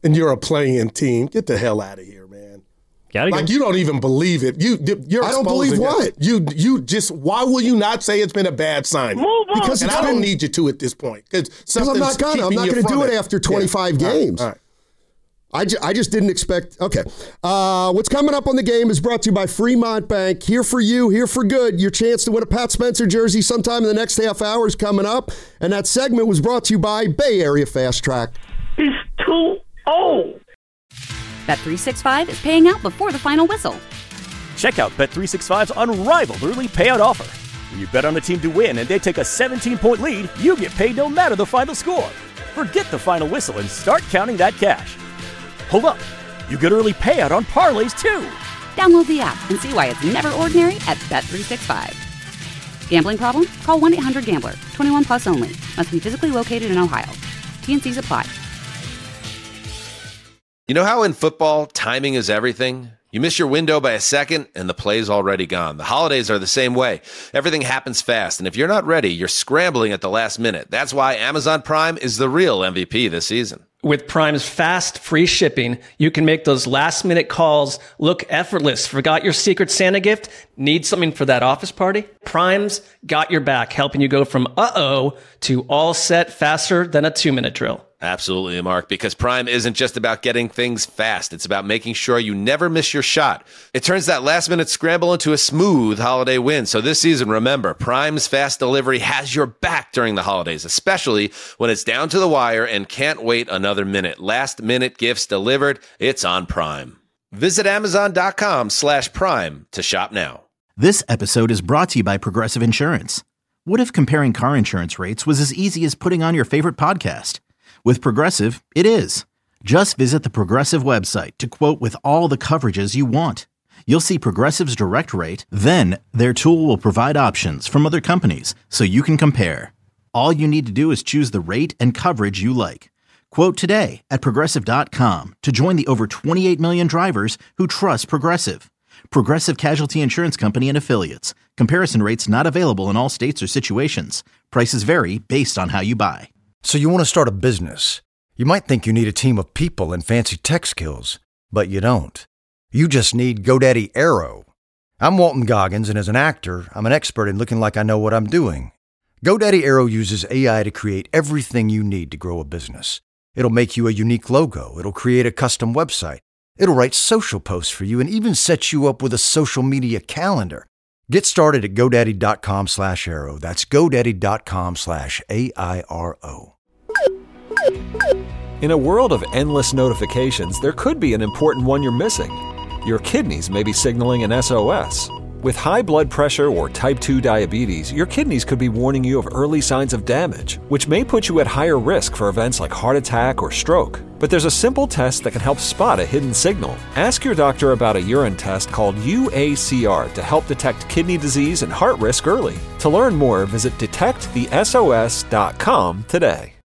and you're a playing team. Get the hell out of here, man. Gotta like go. you don't even believe it. You, you're I don't believe exposing what? it. You, you just. Why will you not say it's been a bad sign? Move on. Because and it's I don't been- need you to at this point. Because I'm not gonna. I'm not going to do it, it after twenty-five yeah. games. All right. All right. I, ju- I just didn't expect. Okay. Uh, what's coming up on the game is brought to you by Fremont Bank. Here for you, here for good. Your chance to win a Pat Spencer jersey sometime in the next half hour is coming up. And that segment was brought to you by Bay Area Fast Track. He's too old. Bet three sixty-five is paying out before the final whistle. Check out Bet three sixty-five's unrivaled early payout offer. When you bet on a team to win and they take a seventeen-point lead, you get paid no matter the final score. Forget the final whistle and start counting that cash. Hold up. You get early payout on parlays, too. Download the app and see why it's never ordinary at Bet three sixty-five. Gambling problem? Call one eight hundred gambler. twenty-one plus only. Must be physically located in Ohio. T N Cs apply. You know how in football, timing is everything? You miss your window by a second, and the play's already gone. The holidays are the same way. Everything happens fast, and if you're not ready, you're scrambling at the last minute. That's why Amazon Prime is the real M V P this season. With Prime's fast, free shipping, you can make those last-minute calls look effortless. Forgot your Secret Santa gift? Need something for that office party? Prime's got your back, helping you go from uh-oh to all set faster than a two-minute drill. Absolutely, Mark, because Prime isn't just about getting things fast. It's about making sure you never miss your shot. It turns that last-minute scramble into a smooth holiday win. So this season, remember, Prime's fast delivery has your back during the holidays, especially when it's down to the wire and can't wait another minute. Last-minute gifts delivered, it's on Prime. Visit Amazon.com slash Prime to shop now. This episode is brought to you by Progressive Insurance. What if comparing car insurance rates was as easy as putting on your favorite podcast? With Progressive, it is. Just visit the Progressive website to quote with all the coverages you want. You'll see Progressive's direct rate, then their tool will provide options from other companies so you can compare. All you need to do is choose the rate and coverage you like. Quote today at Progressive dot com to join the over twenty-eight million drivers who trust Progressive. Progressive Casualty Insurance Company and Affiliates. Comparison rates not available in all states or situations. Prices vary based on how you buy. So you want to start a business. You might think you need a team of people and fancy tech skills, but you don't. You just need GoDaddy Aero. I'm Walton Goggins, and as an actor, I'm an expert in looking like I know what I'm doing. GoDaddy Aero uses A I to create everything you need to grow a business. It'll make you a unique logo. It'll create a custom website. It'll write social posts for you and even set you up with a social media calendar. Get started at GoDaddy.com slash Aero. That's GoDaddy.com slash A I R O. In a world of endless notifications, there could be an important one you're missing. Your kidneys may be signaling an S O S. With high blood pressure or type two diabetes, your kidneys could be warning you of early signs of damage, which may put you at higher risk for events like heart attack or stroke. But there's a simple test that can help spot a hidden signal. Ask your doctor about a urine test called U A C R to help detect kidney disease and heart risk early. To learn more, visit detect the S O S dot com today.